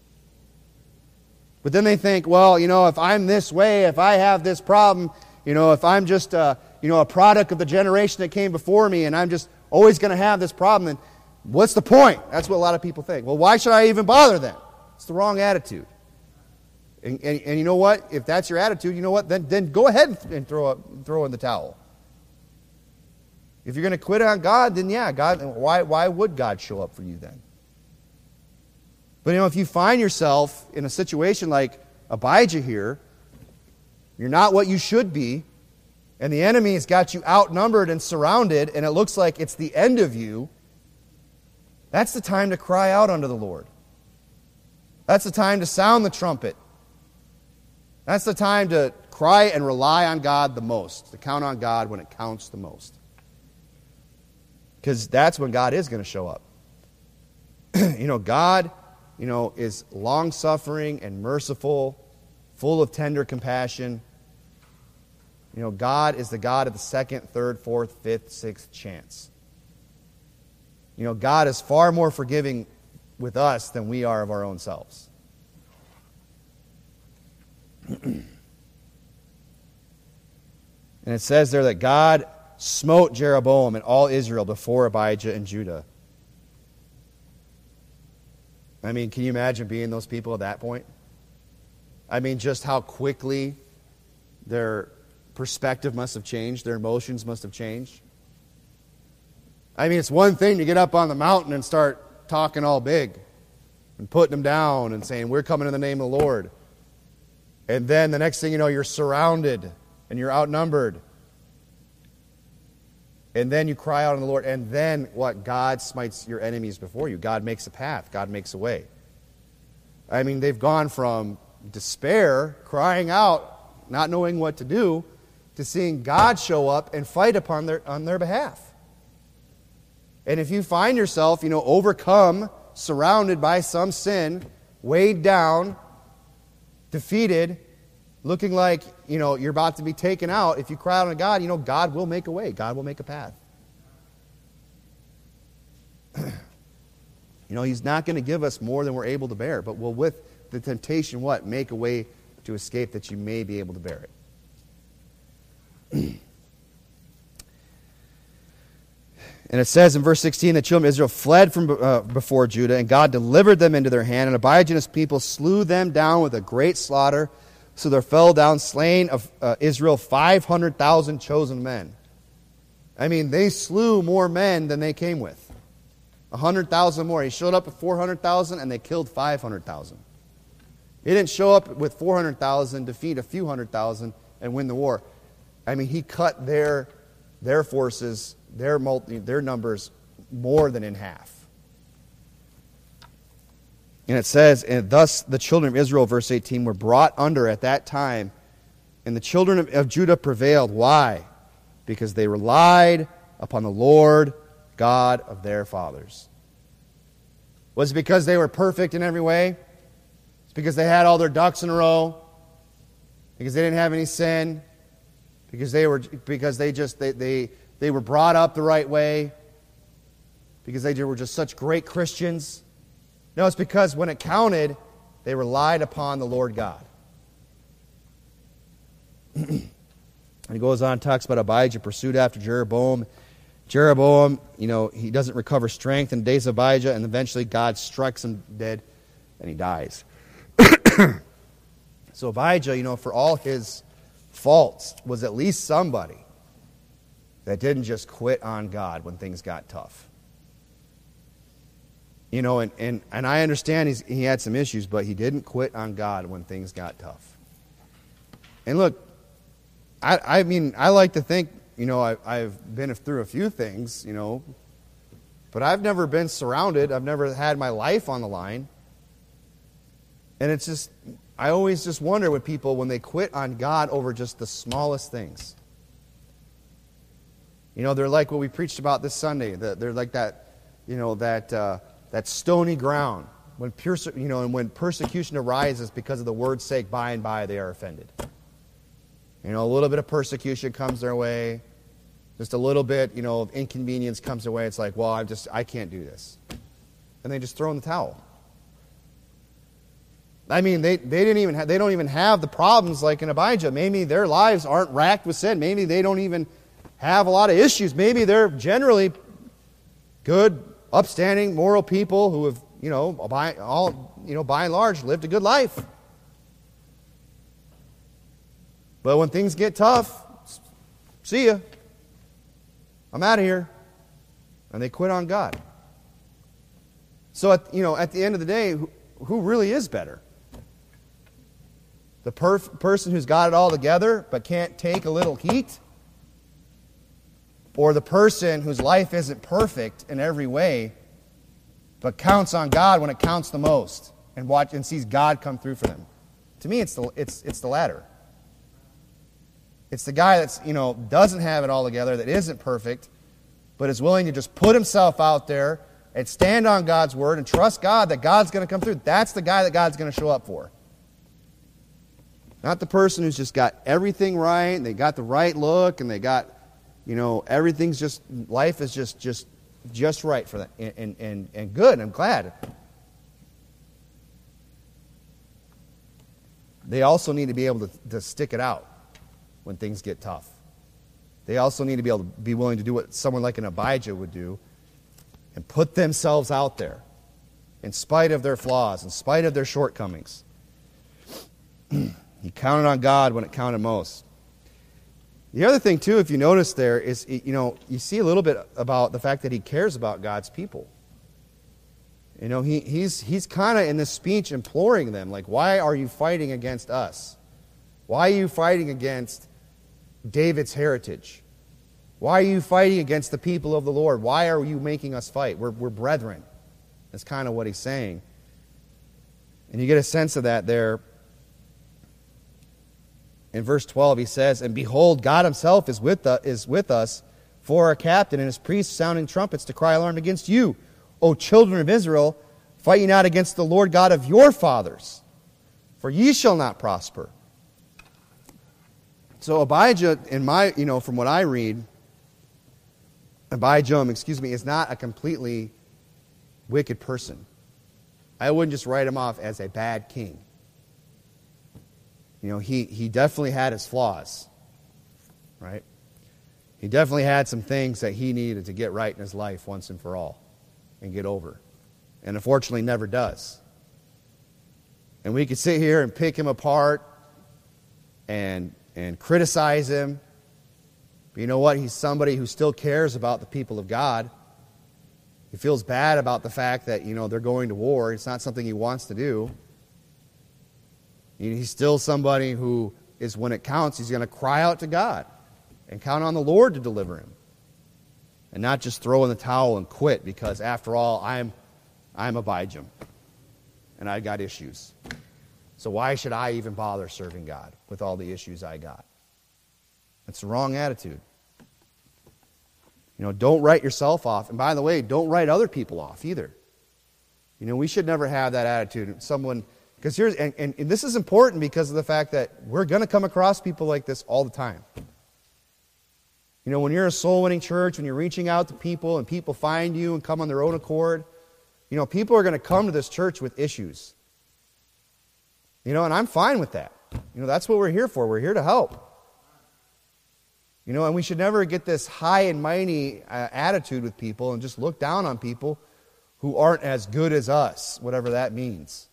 But then they think, well, if I'm this way, if I have this problem, if I'm just, a product of the generation that came before me and I'm just always going to have this problem, then what's the point? That's what a lot of people think. Well, why should I even bother then? It's the wrong attitude. And you know what? If that's your attitude, you know what? Then go ahead and throw in the towel. If you're going to quit on God, then yeah, God. Why would God show up for you then? But if you find yourself in a situation like Abijah here, you're not what you should be, and the enemy has got you outnumbered and surrounded, and it looks like it's the end of you, that's the time to cry out unto the Lord. That's the time to sound the trumpet. That's the time to cry and rely on God the most, to count on God when it counts the most. Because that's when God is going to show up. God, is long-suffering and merciful, full of tender compassion. God is the God of the second, third, fourth, fifth, sixth chance. God is far more forgiving with us than we are of our own selves. And it says there that God smote Jeroboam and all Israel before Abijah and Judah. I mean, can you imagine being those people at that point? I mean, just how quickly their perspective must have changed, their emotions must have changed. I mean, it's one thing to get up on the mountain and start talking all big and putting them down and saying, we're coming in the name of the Lord. And then the next thing you know, you're surrounded and you're outnumbered. And then you cry out on the Lord. And then what? God smites your enemies before you. God makes a path. God makes a way. I mean, they've gone from despair, crying out, not knowing what to do, to seeing God show up and fight on their behalf. And if you find yourself, overcome, surrounded by some sin, weighed down, defeated, looking like, you're about to be taken out, if you cry out to God, God will make a way. God will make a path. He's not going to give us more than we're able to bear, but will with the temptation, what? Make a way to escape that you may be able to bear it. And it says in verse 16, the children of Israel fled from before Judah, and God delivered them into their hand, and Abijah and his people slew them down with a great slaughter. So there fell down slain of Israel 500,000 chosen men. I mean, they slew more men than they came with. 100,000 more. He showed up with 400,000, and they killed 500,000. He didn't show up with 400,000, defeat a few 100,000, and win the war. I mean, he cut their forces, their numbers, more than in half. And it says, and thus the children of Israel, verse 18, were brought under at that time, and the children of Judah prevailed. Why? Because they relied upon the Lord God of their fathers. Was it because they were perfect in every way? It's because they had all their ducks in a row? Because they didn't have any sin? Because they were brought up the right way? Because they were just such great Christians? No, it's because when it counted, they relied upon the Lord God. And he goes on and talks about Abijah pursued after Jeroboam. Jeroboam, he doesn't recover strength in the days of Abijah, and eventually God strikes him dead, and he dies. So Abijah, for all his faults, was at least somebody that didn't just quit on God when things got tough. And I understand he had some issues, but he didn't quit on God when things got tough. And look, I mean, I like to think, I've been through a few things, but I've never been surrounded. I've never had my life on the line. And it's just, I always just wonder with people when they quit on God over just the smallest things. They're like what we preached about this Sunday. They're like that, that stony ground. When when persecution arises because of the word's sake, by and by they are offended. A little bit of persecution comes their way. Just a little bit, of inconvenience comes their way. It's like, well, I can't do this. And they just throw in the towel. I mean, they don't even have the problems like in Abijah. Maybe their lives aren't racked with sin. Maybe they don't even have a lot of issues. Maybe they're generally good, upstanding, moral people who have, by and large, lived a good life. But when things get tough, see ya. I'm out of here. And they quit on God. So, at the end of the day, who really is better? The person who's got it all together but can't take a little heat? Or the person whose life isn't perfect in every way but counts on God when it counts the most and sees God come through for them? To me, it's the latter. It's the guy that's, doesn't have it all together, that isn't perfect, but is willing to just put himself out there and stand on God's word and trust God that God's going to come through. That's the guy that God's going to show up for. Not the person who's just got everything right, and they got the right look, and they got, everything's just, life is just right for them, and good, I'm glad. They also need to be able to stick it out when things get tough. They also need to be willing to do what someone like an Abijah would do and put themselves out there in spite of their flaws, in spite of their shortcomings. He counted on God when it counted most. The other thing, too, if you notice there, is, you see a little bit about the fact that he cares about God's people. He's kind of in this speech imploring them, like, why are you fighting against us? Why are you fighting against David's heritage? Why are you fighting against the people of the Lord? Why are you making us fight? We're brethren. That's kind of what he's saying. And you get a sense of that there. In verse 12 he says, "And behold, God himself is with us for our captain, and his priests sounding trumpets to cry alarm against you, O children of Israel, fight ye not against the Lord God of your fathers, for ye shall not prosper." So Abijah, from what I read, Abijam, is not a completely wicked person. I wouldn't just write him off as a bad king. He definitely had his flaws, right? He definitely had some things that he needed to get right in his life once and for all and get over. And unfortunately never does. And we could sit here and pick him apart and criticize him. But you know what? He's somebody who still cares about the people of God. He feels bad about the fact that, they're going to war. It's not something he wants to do. He's still somebody who is, when it counts, he's going to cry out to God and count on the Lord to deliver him. And not just throw in the towel and quit because, after all, I'm Abijam. And I've got issues. So why should I even bother serving God with all the issues I got? That's the wrong attitude. Don't write yourself off. And by the way, don't write other people off either. We should never have that attitude. Because and this is important because of the fact that we're going to come across people like this all the time. When you're a soul-winning church, when you're reaching out to people and people find you and come on their own accord, people are going to come to this church with issues. And I'm fine with that. That's what we're here for. We're here to help. And we should never get this high and mighty attitude with people and just look down on people who aren't as good as us, whatever that means.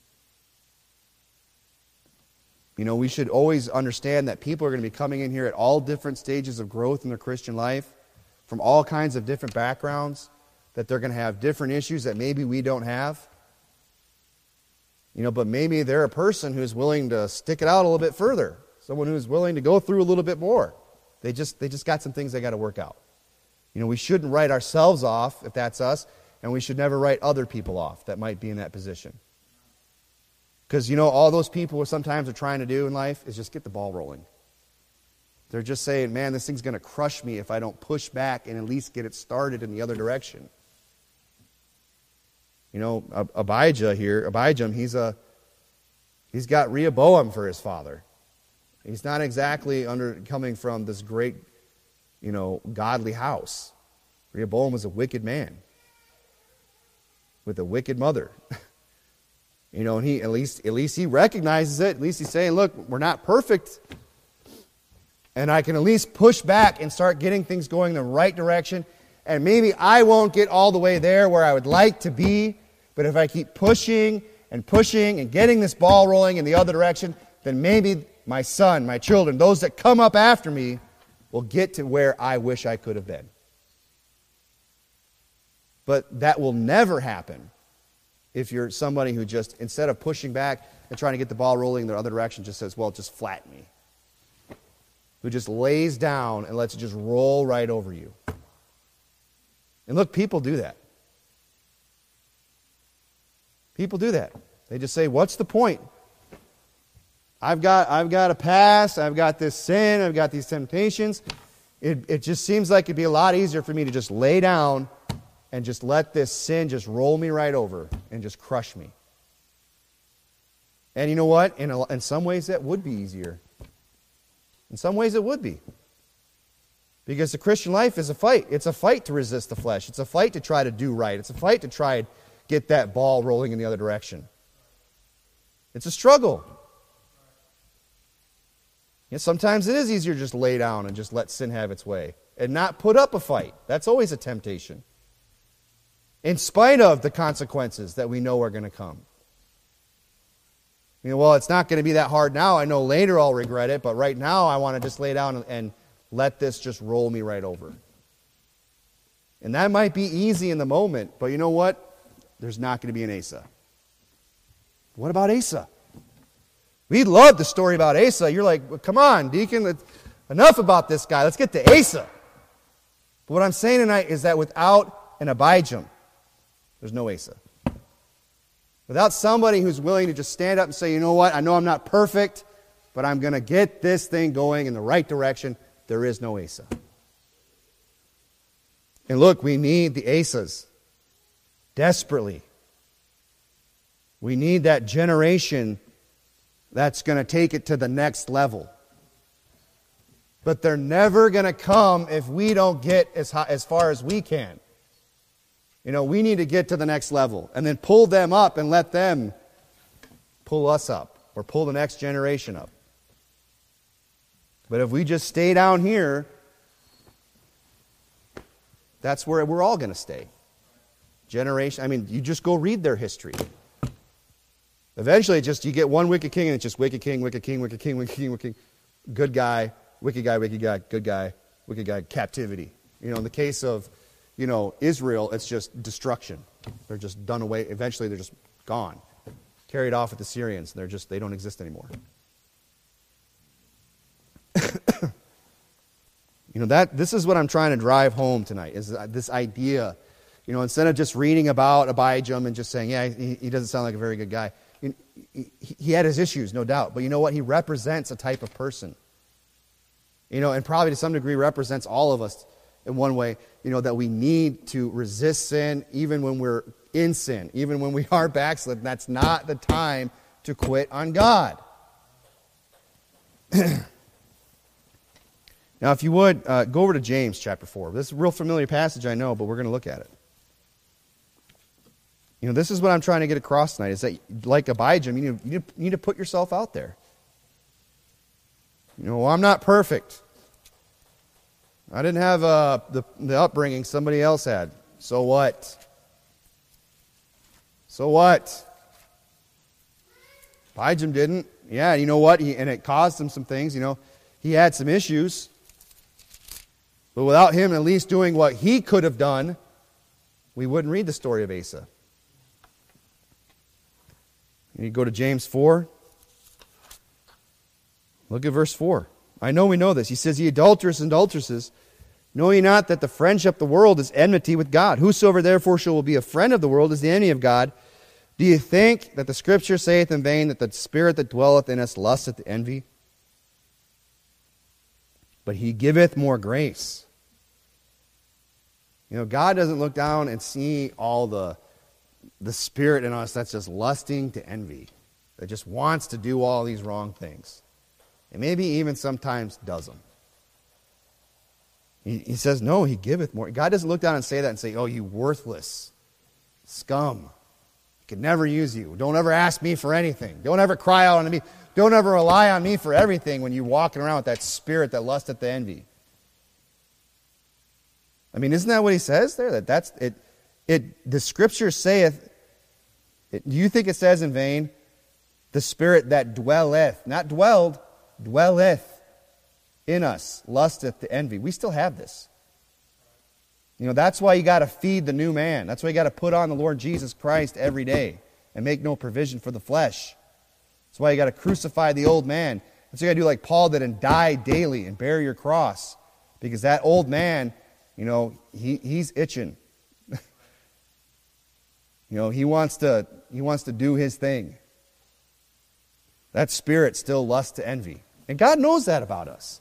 We should always understand that people are going to be coming in here at all different stages of growth in their Christian life, from all kinds of different backgrounds, that they're going to have different issues that maybe we don't have. But maybe they're a person who's willing to stick it out a little bit further, someone who's willing to go through a little bit more. They just got some things they got to work out. We shouldn't write ourselves off if that's us, and we should never write other people off that might be in that position. Because, all those people sometimes are trying to do in life is just get the ball rolling. They're just saying, man, this thing's going to crush me if I don't push back and at least get it started in the other direction. Abijam, he's got Rehoboam for his father. He's not exactly coming from this great, godly house. Rehoboam was a wicked man with a wicked mother. And he at least he recognizes it. At least he's saying, look, we're not perfect. And I can at least push back and start getting things going in the right direction. And maybe I won't get all the way there where I would like to be. But if I keep pushing and getting this ball rolling in the other direction, then maybe my son, my children, those that come up after me will get to where I wish I could have been. But that will never happen if you're somebody who just, instead of pushing back and trying to get the ball rolling in the other direction, just says, well, just flatten me. Who just lays down and lets it just roll right over you. And look, people do that. People do that. They just say, what's the point? I've got a past, I've got this sin, I've got these temptations. It just seems like it'd be a lot easier for me to just lay down and just let this sin just roll me right over and just crush me. And you know what? In some ways that would be easier. In some ways it would be. Because the Christian life is a fight. It's a fight to resist the flesh. It's a fight to try to do right. It's a fight to try and get that ball rolling in the other direction. It's a struggle. Yet sometimes it is easier to just lay down and just let sin have its way and not put up a fight. That's always a temptation. in spite of the consequences that we know are going to come. Well, it's not going to be that hard now. I know later I'll regret it, but right now I want to just lay down and let this just roll me right over. And that might be easy in the moment, but you know what? There's not going to be an Asa. What about Asa? We love the story about Asa. You're like, well, come on, deacon, enough about this guy. Let's get to Asa. But what I'm saying tonight is that without an Abijam, there's no Asa. Without somebody who's willing to just stand up and say, you know what, I know I'm not perfect, but I'm going to get this thing going in the right direction, there is no Asa. And look, we need the Asas desperately. We need that generation that's going to take it to the next level. But they're never going to come if we don't get as far as we can. We need to get to the next level and then pull them up and let them pull us up or pull the next generation up. But if we just stay down here, that's where we're all going to stay. You just go read their history. Eventually, you get one wicked king, and it's just wicked king, wicked king, wicked king, wicked king, wicked king, good guy, wicked guy, good guy, wicked guy, captivity. In the case of, Israel, it's just destruction. They're just done away. Eventually, they're just gone, carried off with the Syrians. They don't exist anymore. This is what I'm trying to drive home tonight, is this idea. Instead of just reading about Abijam and just saying, yeah, he doesn't sound like a very good guy. He had his issues, no doubt. But you know what? He represents a type of person. And probably to some degree represents all of us in one way, that we need to resist sin even when we're in sin, even when we are backslidden. That's not the time to quit on God. Now, if you would, go over to James chapter 4. This is a real familiar passage, I know, but we're going to look at it. This is what I'm trying to get across tonight, is that, like Abijam, you need to put yourself out there. Well, I'm not perfect. I didn't have the upbringing somebody else had. So what? So what? Abijam didn't. Yeah, you know what? And it caused him some things. He had some issues. But without him at least doing what he could have done, we wouldn't read the story of Asa. You go to James 4. Look at verse 4. I know we know this. He says, ye adulterers and adulteresses, know ye not that the friendship of the world is enmity with God? Whosoever therefore shall be a friend of the world is the enemy of God. Do you think that the Scripture saith in vain that the Spirit that dwelleth in us lusteth to envy? But he giveth more grace. God doesn't look down and see all the spirit in us that's just lusting to envy, that just wants to do all these wrong things. And maybe even sometimes does them. He says, no, he giveth more. God doesn't look down and say that and say, oh, you worthless scum. I could never use you. Don't ever ask me for anything. Don't ever cry out on me. Don't ever rely on me for everything when you're walking around with that spirit that lusteth to envy. Isn't that what he says there? That's it. The Scripture saith, do you think it says in vain, the Spirit that dwelleth, not dwelled, dwelleth in us, lusteth to envy. We still have this. That's why you got to feed the new man. That's why you got to put on the Lord Jesus Christ every day and make no provision for the flesh. That's why you got to crucify the old man. That's why you got to do like Paul did and die daily and bear your cross. Because that old man, he's itching. He wants to do his thing. That spirit still lusts to envy. And God knows that about us.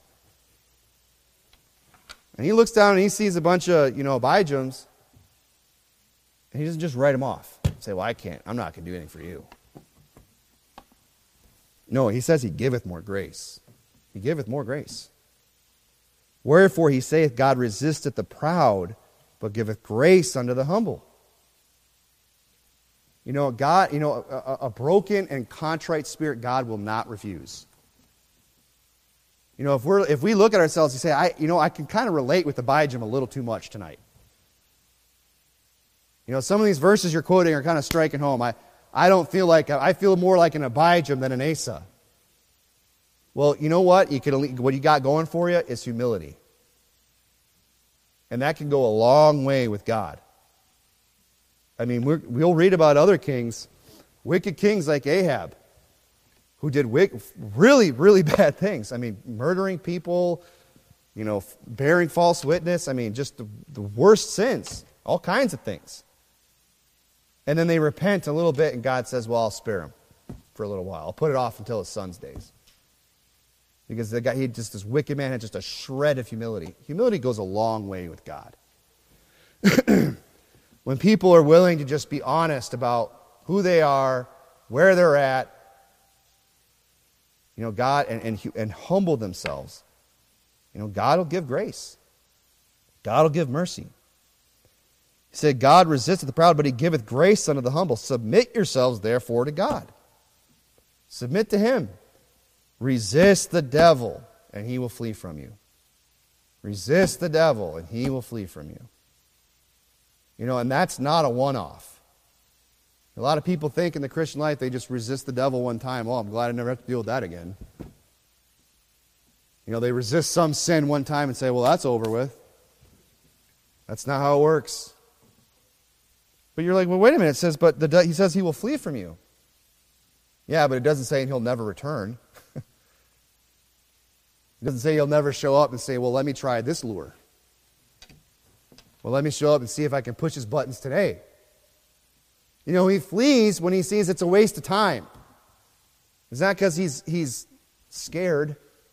And he looks down and he sees a bunch of, Abijams, and he doesn't just write them off. Say, well, I'm not going to do anything for you. No, he says he giveth more grace. He giveth more grace. Wherefore he saith, God resisteth the proud, but giveth grace unto the humble. God, a broken and contrite spirit God will not refuse. If we look at ourselves and say, I can kind of relate with Abijam a little too much tonight. You know, some of these verses you're quoting are kind of striking home. I don't feel like, I feel more like an Abijam than an Asa. Well, you know what? What you got going for you is humility. And that can go a long way with God. I mean, we'll read about other kings, wicked kings like Ahab, who did really, really bad things. I mean, murdering people, you know, bearing false witness. I mean, just the worst sins, all kinds of things. And then they repent a little bit, and God says, well, I'll spare him for a little while. I'll put it off until his son's days. Because this wicked man had just a shred of humility. Humility goes a long way with God. When people are willing to just be honest about who they are, where they're at, you know, God, and humble themselves, you know, God will give grace. God will give mercy. He said, God resisteth the proud, but he giveth grace unto the humble. Submit yourselves, therefore, to God. Submit to him. Resist the devil, and he will flee from you. Resist the devil, and he will flee from you. You know, and that's not a one-off. A lot of people think in the Christian life they just resist the devil one time. Oh, I'm glad I never have to deal with that again. You know, they resist some sin one time and say, well, that's over with. That's not how it works. But you're like, well, wait a minute. It says, he says he will flee from you. Yeah, but it doesn't say he'll never return. It doesn't say he'll never show up and say, well, let me try this lure. Well, let me show up and see if I can push his buttons today. You know, he flees when he sees it's a waste of time. It's not because he's scared.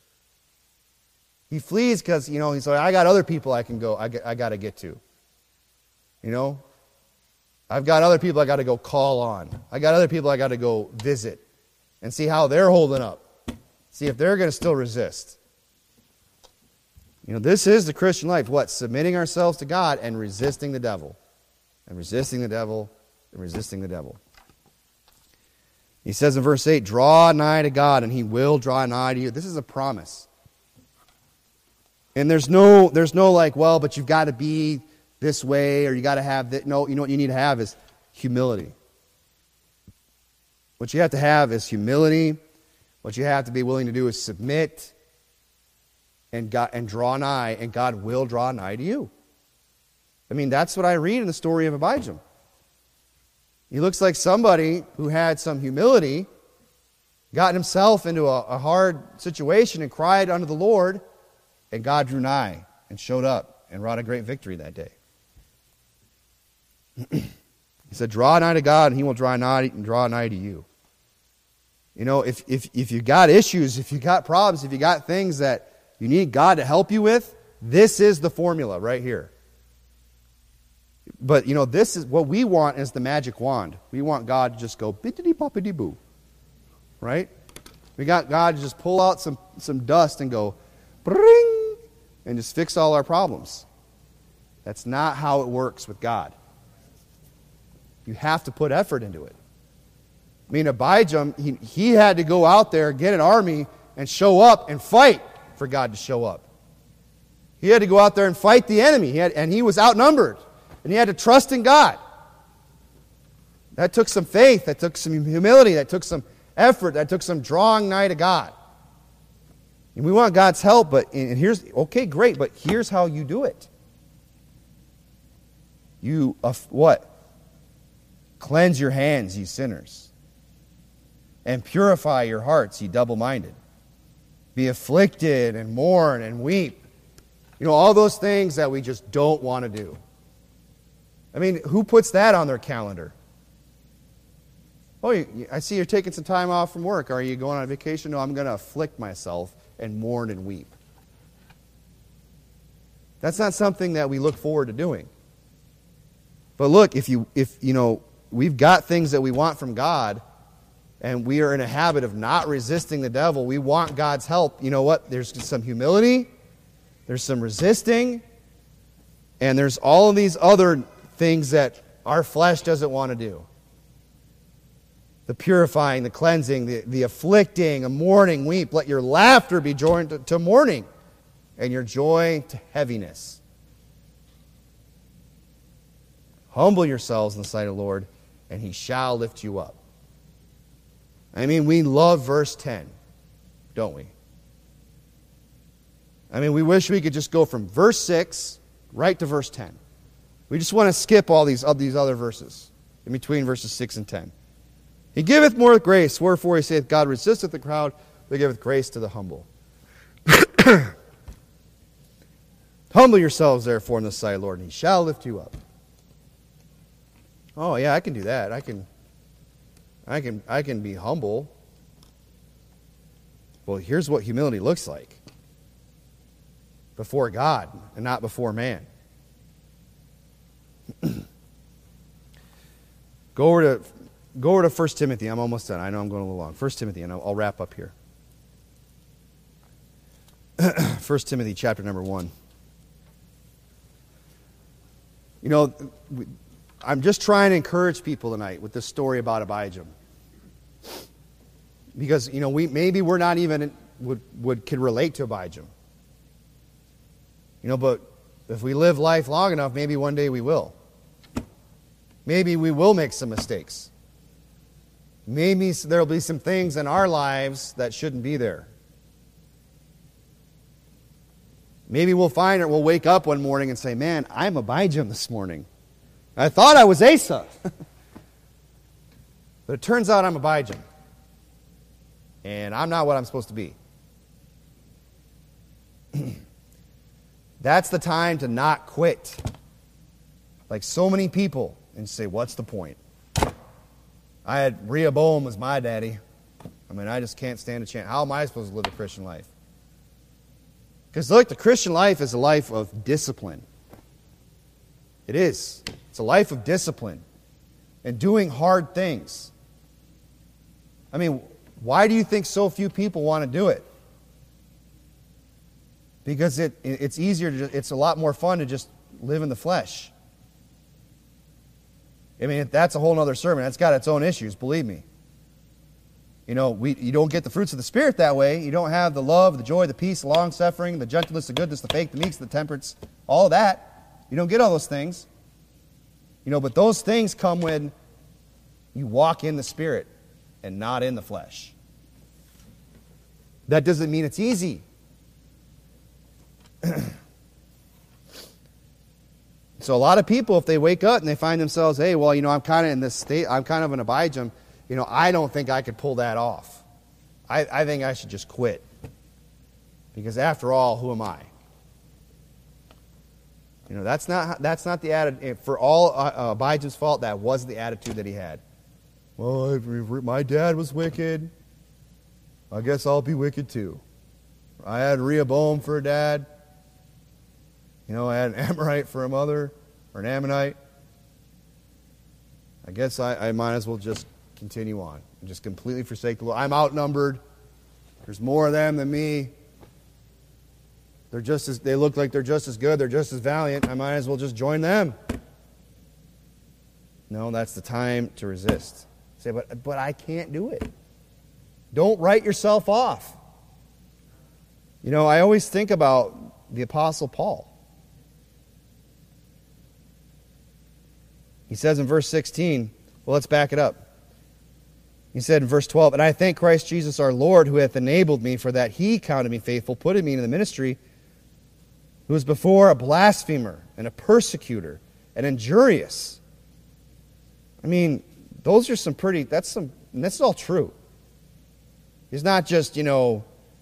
He flees because, you know, he's like, I got other people I can go, I got to get to. You know? I've got other people I got to go call on. I got other people I got to go visit and see how they're holding up. See if they're going to still resist. You know, this is the Christian life. What? Submitting ourselves to God and resisting the devil. And resisting the devil. And resisting the devil. He says in verse 8, draw nigh to God and he will draw nigh to you. This is a promise. And there's no like, well, but you've got to be this way or you got to have that. No, you know what you need to have is humility. What you have to have is humility. What you have to be willing to do is submit and draw nigh, and God will draw nigh to you. I mean, that's what I read in the story of Abijam. He looks like somebody who had some humility, got himself into a hard situation and cried unto the Lord, and God drew nigh and showed up and wrought a great victory that day. He said, draw nigh to God, and he will draw nigh to you. You know, if you got issues, if you got problems, if you got things that you need God to help you with, this is the formula right here. But, you know, this is what we want is the magic wand. We want God to just go bippity-boppity-boo. Right? We got God to just pull out some dust and go bring and just fix all our problems. That's not how it works with God. You have to put effort into it. I mean, Abijam, he had to go out there, get an army, and show up and fight for God to show up. He had to go out there and fight the enemy, and he was outnumbered, and he had to trust in God. That took some faith, that took some humility, that took some effort, that took some drawing nigh to God. And we want God's help, but here's, okay, great, but here's how you do it. You, what? Cleanse your hands, ye sinners, and purify your hearts, ye double-minded. Be afflicted and mourn and weep. You know, all those things that we just don't want to do. I mean, who puts that on their calendar? Oh, I see you're taking some time off from work. Are you going on vacation? No, I'm going to afflict myself and mourn and weep. That's not something that we look forward to doing. But look, if you know, we've got things that we want from God, and we are in a habit of not resisting the devil, we want God's help. You know what? There's some humility, there's some resisting, and there's all of these other things that our flesh doesn't want to do. The purifying, the cleansing, the afflicting, a mourning, weep. Let your laughter be joined to mourning, and your joy to heaviness. Humble yourselves in the sight of the Lord, and He shall lift you up. I mean, we love verse 10, don't we? I mean, we wish we could just go from verse 6 right to verse 10. We just want to skip all these other verses in between verses 6 and 10. He giveth more grace, wherefore he saith, God resisteth the proud, but giveth grace to the humble. Humble yourselves, therefore, in the sight of the Lord, and He shall lift you up. Oh, yeah, I can do that. I can be humble. Well, here's what humility looks like. Before God and not before man. Go over to 1 Timothy. I'm almost done. I know I'm going a little long. 1 Timothy, and I'll wrap up here. 1 Timothy chapter number 1. You know, I'm just trying to encourage people tonight with this story about Abijam. Because, you know, we're not even could relate to Abijam. You know, but if we live life long enough, maybe one day we will. Maybe we will make some mistakes. Maybe there will be some things in our lives that shouldn't be there. Maybe we'll wake up one morning and say, man, I'm Abijam this morning. I thought I was Asa. But it turns out I'm Abijam. And I'm not what I'm supposed to be. That's the time to not quit. Like so many people, and say, what's the point? I had Rehoboam as my daddy. I mean, I just can't stand a chance. How am I supposed to live a Christian life? Because look, the Christian life is a life of discipline. It is. It's a life of discipline and doing hard things. I mean, why do you think so few people want to do it? Because it's easier, it's a lot more fun to just live in the flesh. I mean, that's a whole other sermon. That's got its own issues, believe me. You know, you don't get the fruits of the Spirit that way. You don't have the love, the joy, the peace, the long-suffering, the gentleness, the goodness, the faith, the meekness, the temperance, all of that. You don't get all those things. You know, but those things come when you walk in the Spirit and not in the flesh. That doesn't mean it's easy. So a lot of people, if they wake up and they find themselves, hey, well, you know, I'm kind of in this state, I'm kind of an Abijam, you know, I don't think I could pull that off. I think I should just quit. Because after all, who am I? You know, that's not the attitude. For all Abijam's fault, that was the attitude that he had. Well, my dad was wicked. I guess I'll be wicked too. I had Rehoboam for a dad. You know, I had an Amorite for a mother, or an Ammonite. I guess I might as well just continue on and just completely forsake the Lord. I'm outnumbered. There's more of them than me. They look like they're just as good. They're just as valiant. I might as well just join them. No, that's the time to resist. Say, but I can't do it. Don't write yourself off. You know, I always think about the Apostle Paul. He says in verse 16, well, let's back it up. He said in verse 12, and I thank Christ Jesus our Lord, who hath enabled me, for that He counted me faithful, putting me into the ministry, who was before a blasphemer and a persecutor and injurious. I mean, those are some pretty, that's all true. He's not just, you know,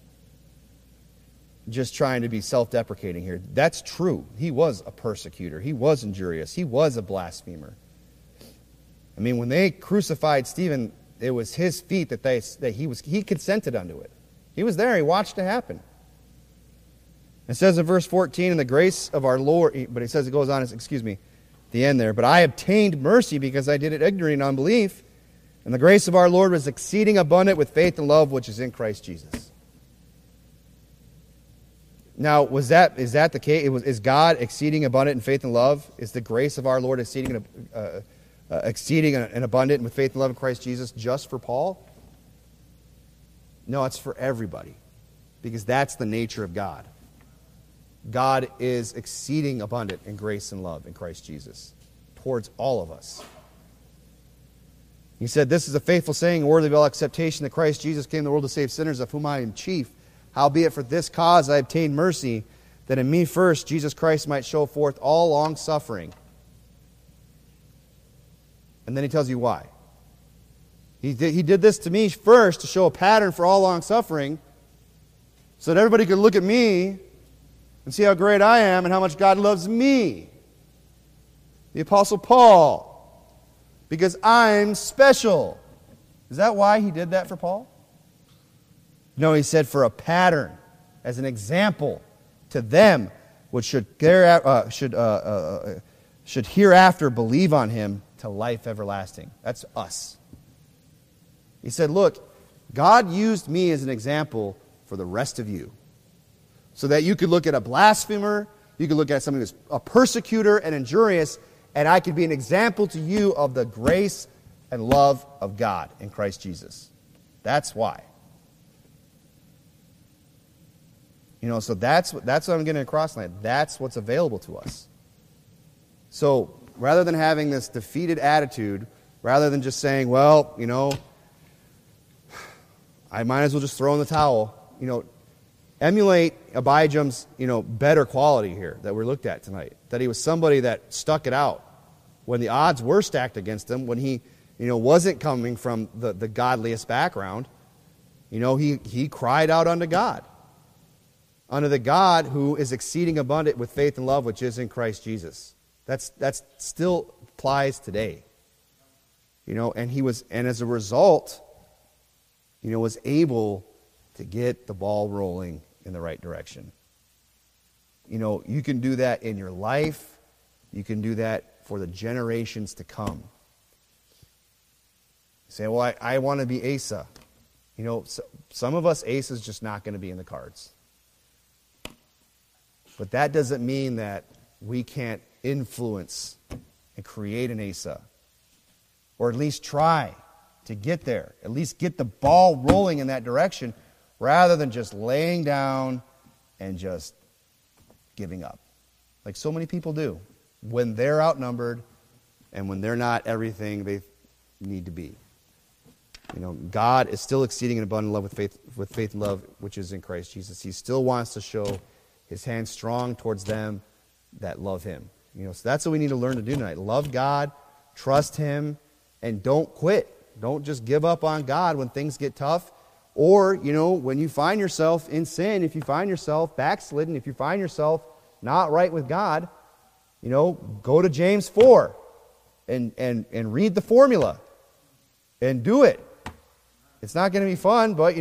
just trying to be self-deprecating here. That's true. He was a persecutor. He was injurious. He was a blasphemer. I mean, when they crucified Stephen, it was his feet that he consented unto it. He was there. He watched it happen. It says in verse 14, in the grace of our Lord, but it goes on, the end there, but I obtained mercy because I did it ignorant in unbelief, and the grace of our Lord was exceeding abundant with faith and love which is in Christ Jesus. Now, is that the case? Is God exceeding abundant in faith and love? Is the grace of our Lord exceeding and abundant with faith and love in Christ Jesus just for Paul? No, it's for everybody. Because that's the nature of God. God is exceeding abundant in grace and love in Christ Jesus. towards all of us. He said, this is a faithful saying, worthy of all acceptation, that Christ Jesus came in the world to save sinners, of whom I am chief. Howbeit for this cause I obtained mercy, that in me first Jesus Christ might show forth all long suffering. And then he tells you why. He did this to me first to show a pattern for all long suffering, so that everybody could look at me and see how great I am and how much God loves me. The Apostle Paul. Because I'm special. Is that why he did that for Paul? No, he said for a pattern, as an example to them, which should hereafter believe on him to life everlasting. That's us. He said, look, God used me as an example for the rest of you. So that you could look at a blasphemer, you could look at somebody who's a persecutor and injurious, and I could be an example to you of the grace and love of God in Christ Jesus. That's why. So that's what I'm getting across tonight. That's what's available to us. So rather than having this defeated attitude, rather than just saying, well, I might as well just throw in the towel, emulate Abijam's, better quality here that we looked at tonight. That he was somebody that stuck it out when the odds were stacked against him, when he, wasn't coming from the godliest background. He cried out unto God. Unto the God who is exceeding abundant with faith and love, which is in Christ Jesus. That's still applies today. And as a result, was able to get the ball rolling in the right direction. You can do that in your life. You can do that for the generations to come. You say, well, I want to be Asa. Some of us, Asa's just not going to be in the cards. But that doesn't mean that we can't influence and create an Asa. Or at least try to get there. At least get the ball rolling in that direction, rather than just laying down and just giving up. Like so many people do when they're outnumbered and when they're not everything they need to be. God is still exceeding in abundant love with faith and love, which is in Christ Jesus. He still wants to show his hand strong towards them that love him. So that's what we need to learn to do tonight. Love God, trust him, and don't quit. Don't just give up on God when things get tough. Or, when you find yourself in sin, if you find yourself backslidden, if you find yourself not right with God, go to James 4 and read the formula and do it. It's not going to be fun, but,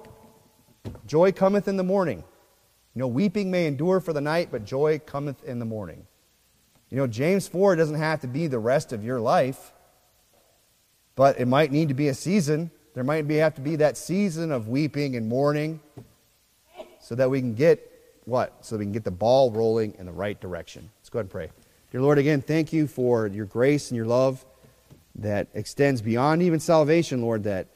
joy cometh in the morning. Weeping may endure for the night, but joy cometh in the morning. James 4 doesn't have to be the rest of your life, but it might need to be a season. There might have to be that season of weeping and mourning so that we can get what? So we can get the ball rolling in the right direction. Let's go ahead and pray. Dear Lord, again, thank you for your grace and your love that extends beyond even salvation, Lord, that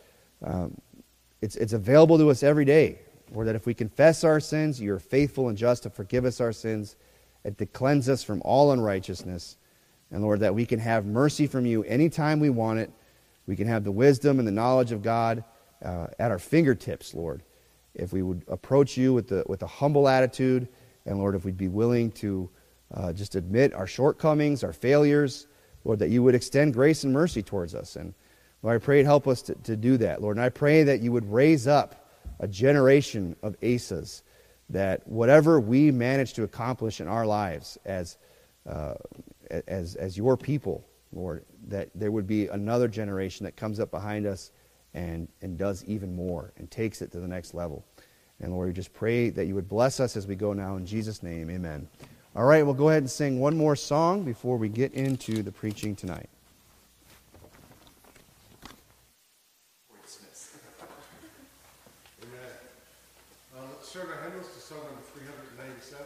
it's available to us every day. Lord, that if we confess our sins, you are faithful and just to forgive us our sins and to cleanse us from all unrighteousness. And Lord, that we can have mercy from you anytime we want it. We can have the wisdom and the knowledge of God at our fingertips, Lord. If we would approach you with a humble attitude, and Lord, if we'd be willing to just admit our shortcomings, our failures, Lord, that you would extend grace and mercy towards us. And Lord, I pray help us to do that, Lord. And I pray that you would raise up a generation of Asas, that whatever we manage to accomplish in our lives as your people, Lord, that there would be another generation that comes up behind us and does even more and takes it to the next level. And Lord, we just pray that you would bless us as we go now. In Jesus' name, amen. All right, we'll go ahead and sing one more song before we get into the preaching tonight. Sir, the hymnals to song number 397.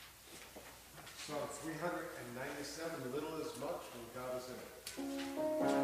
Song 397, Little is Much, when God is in it.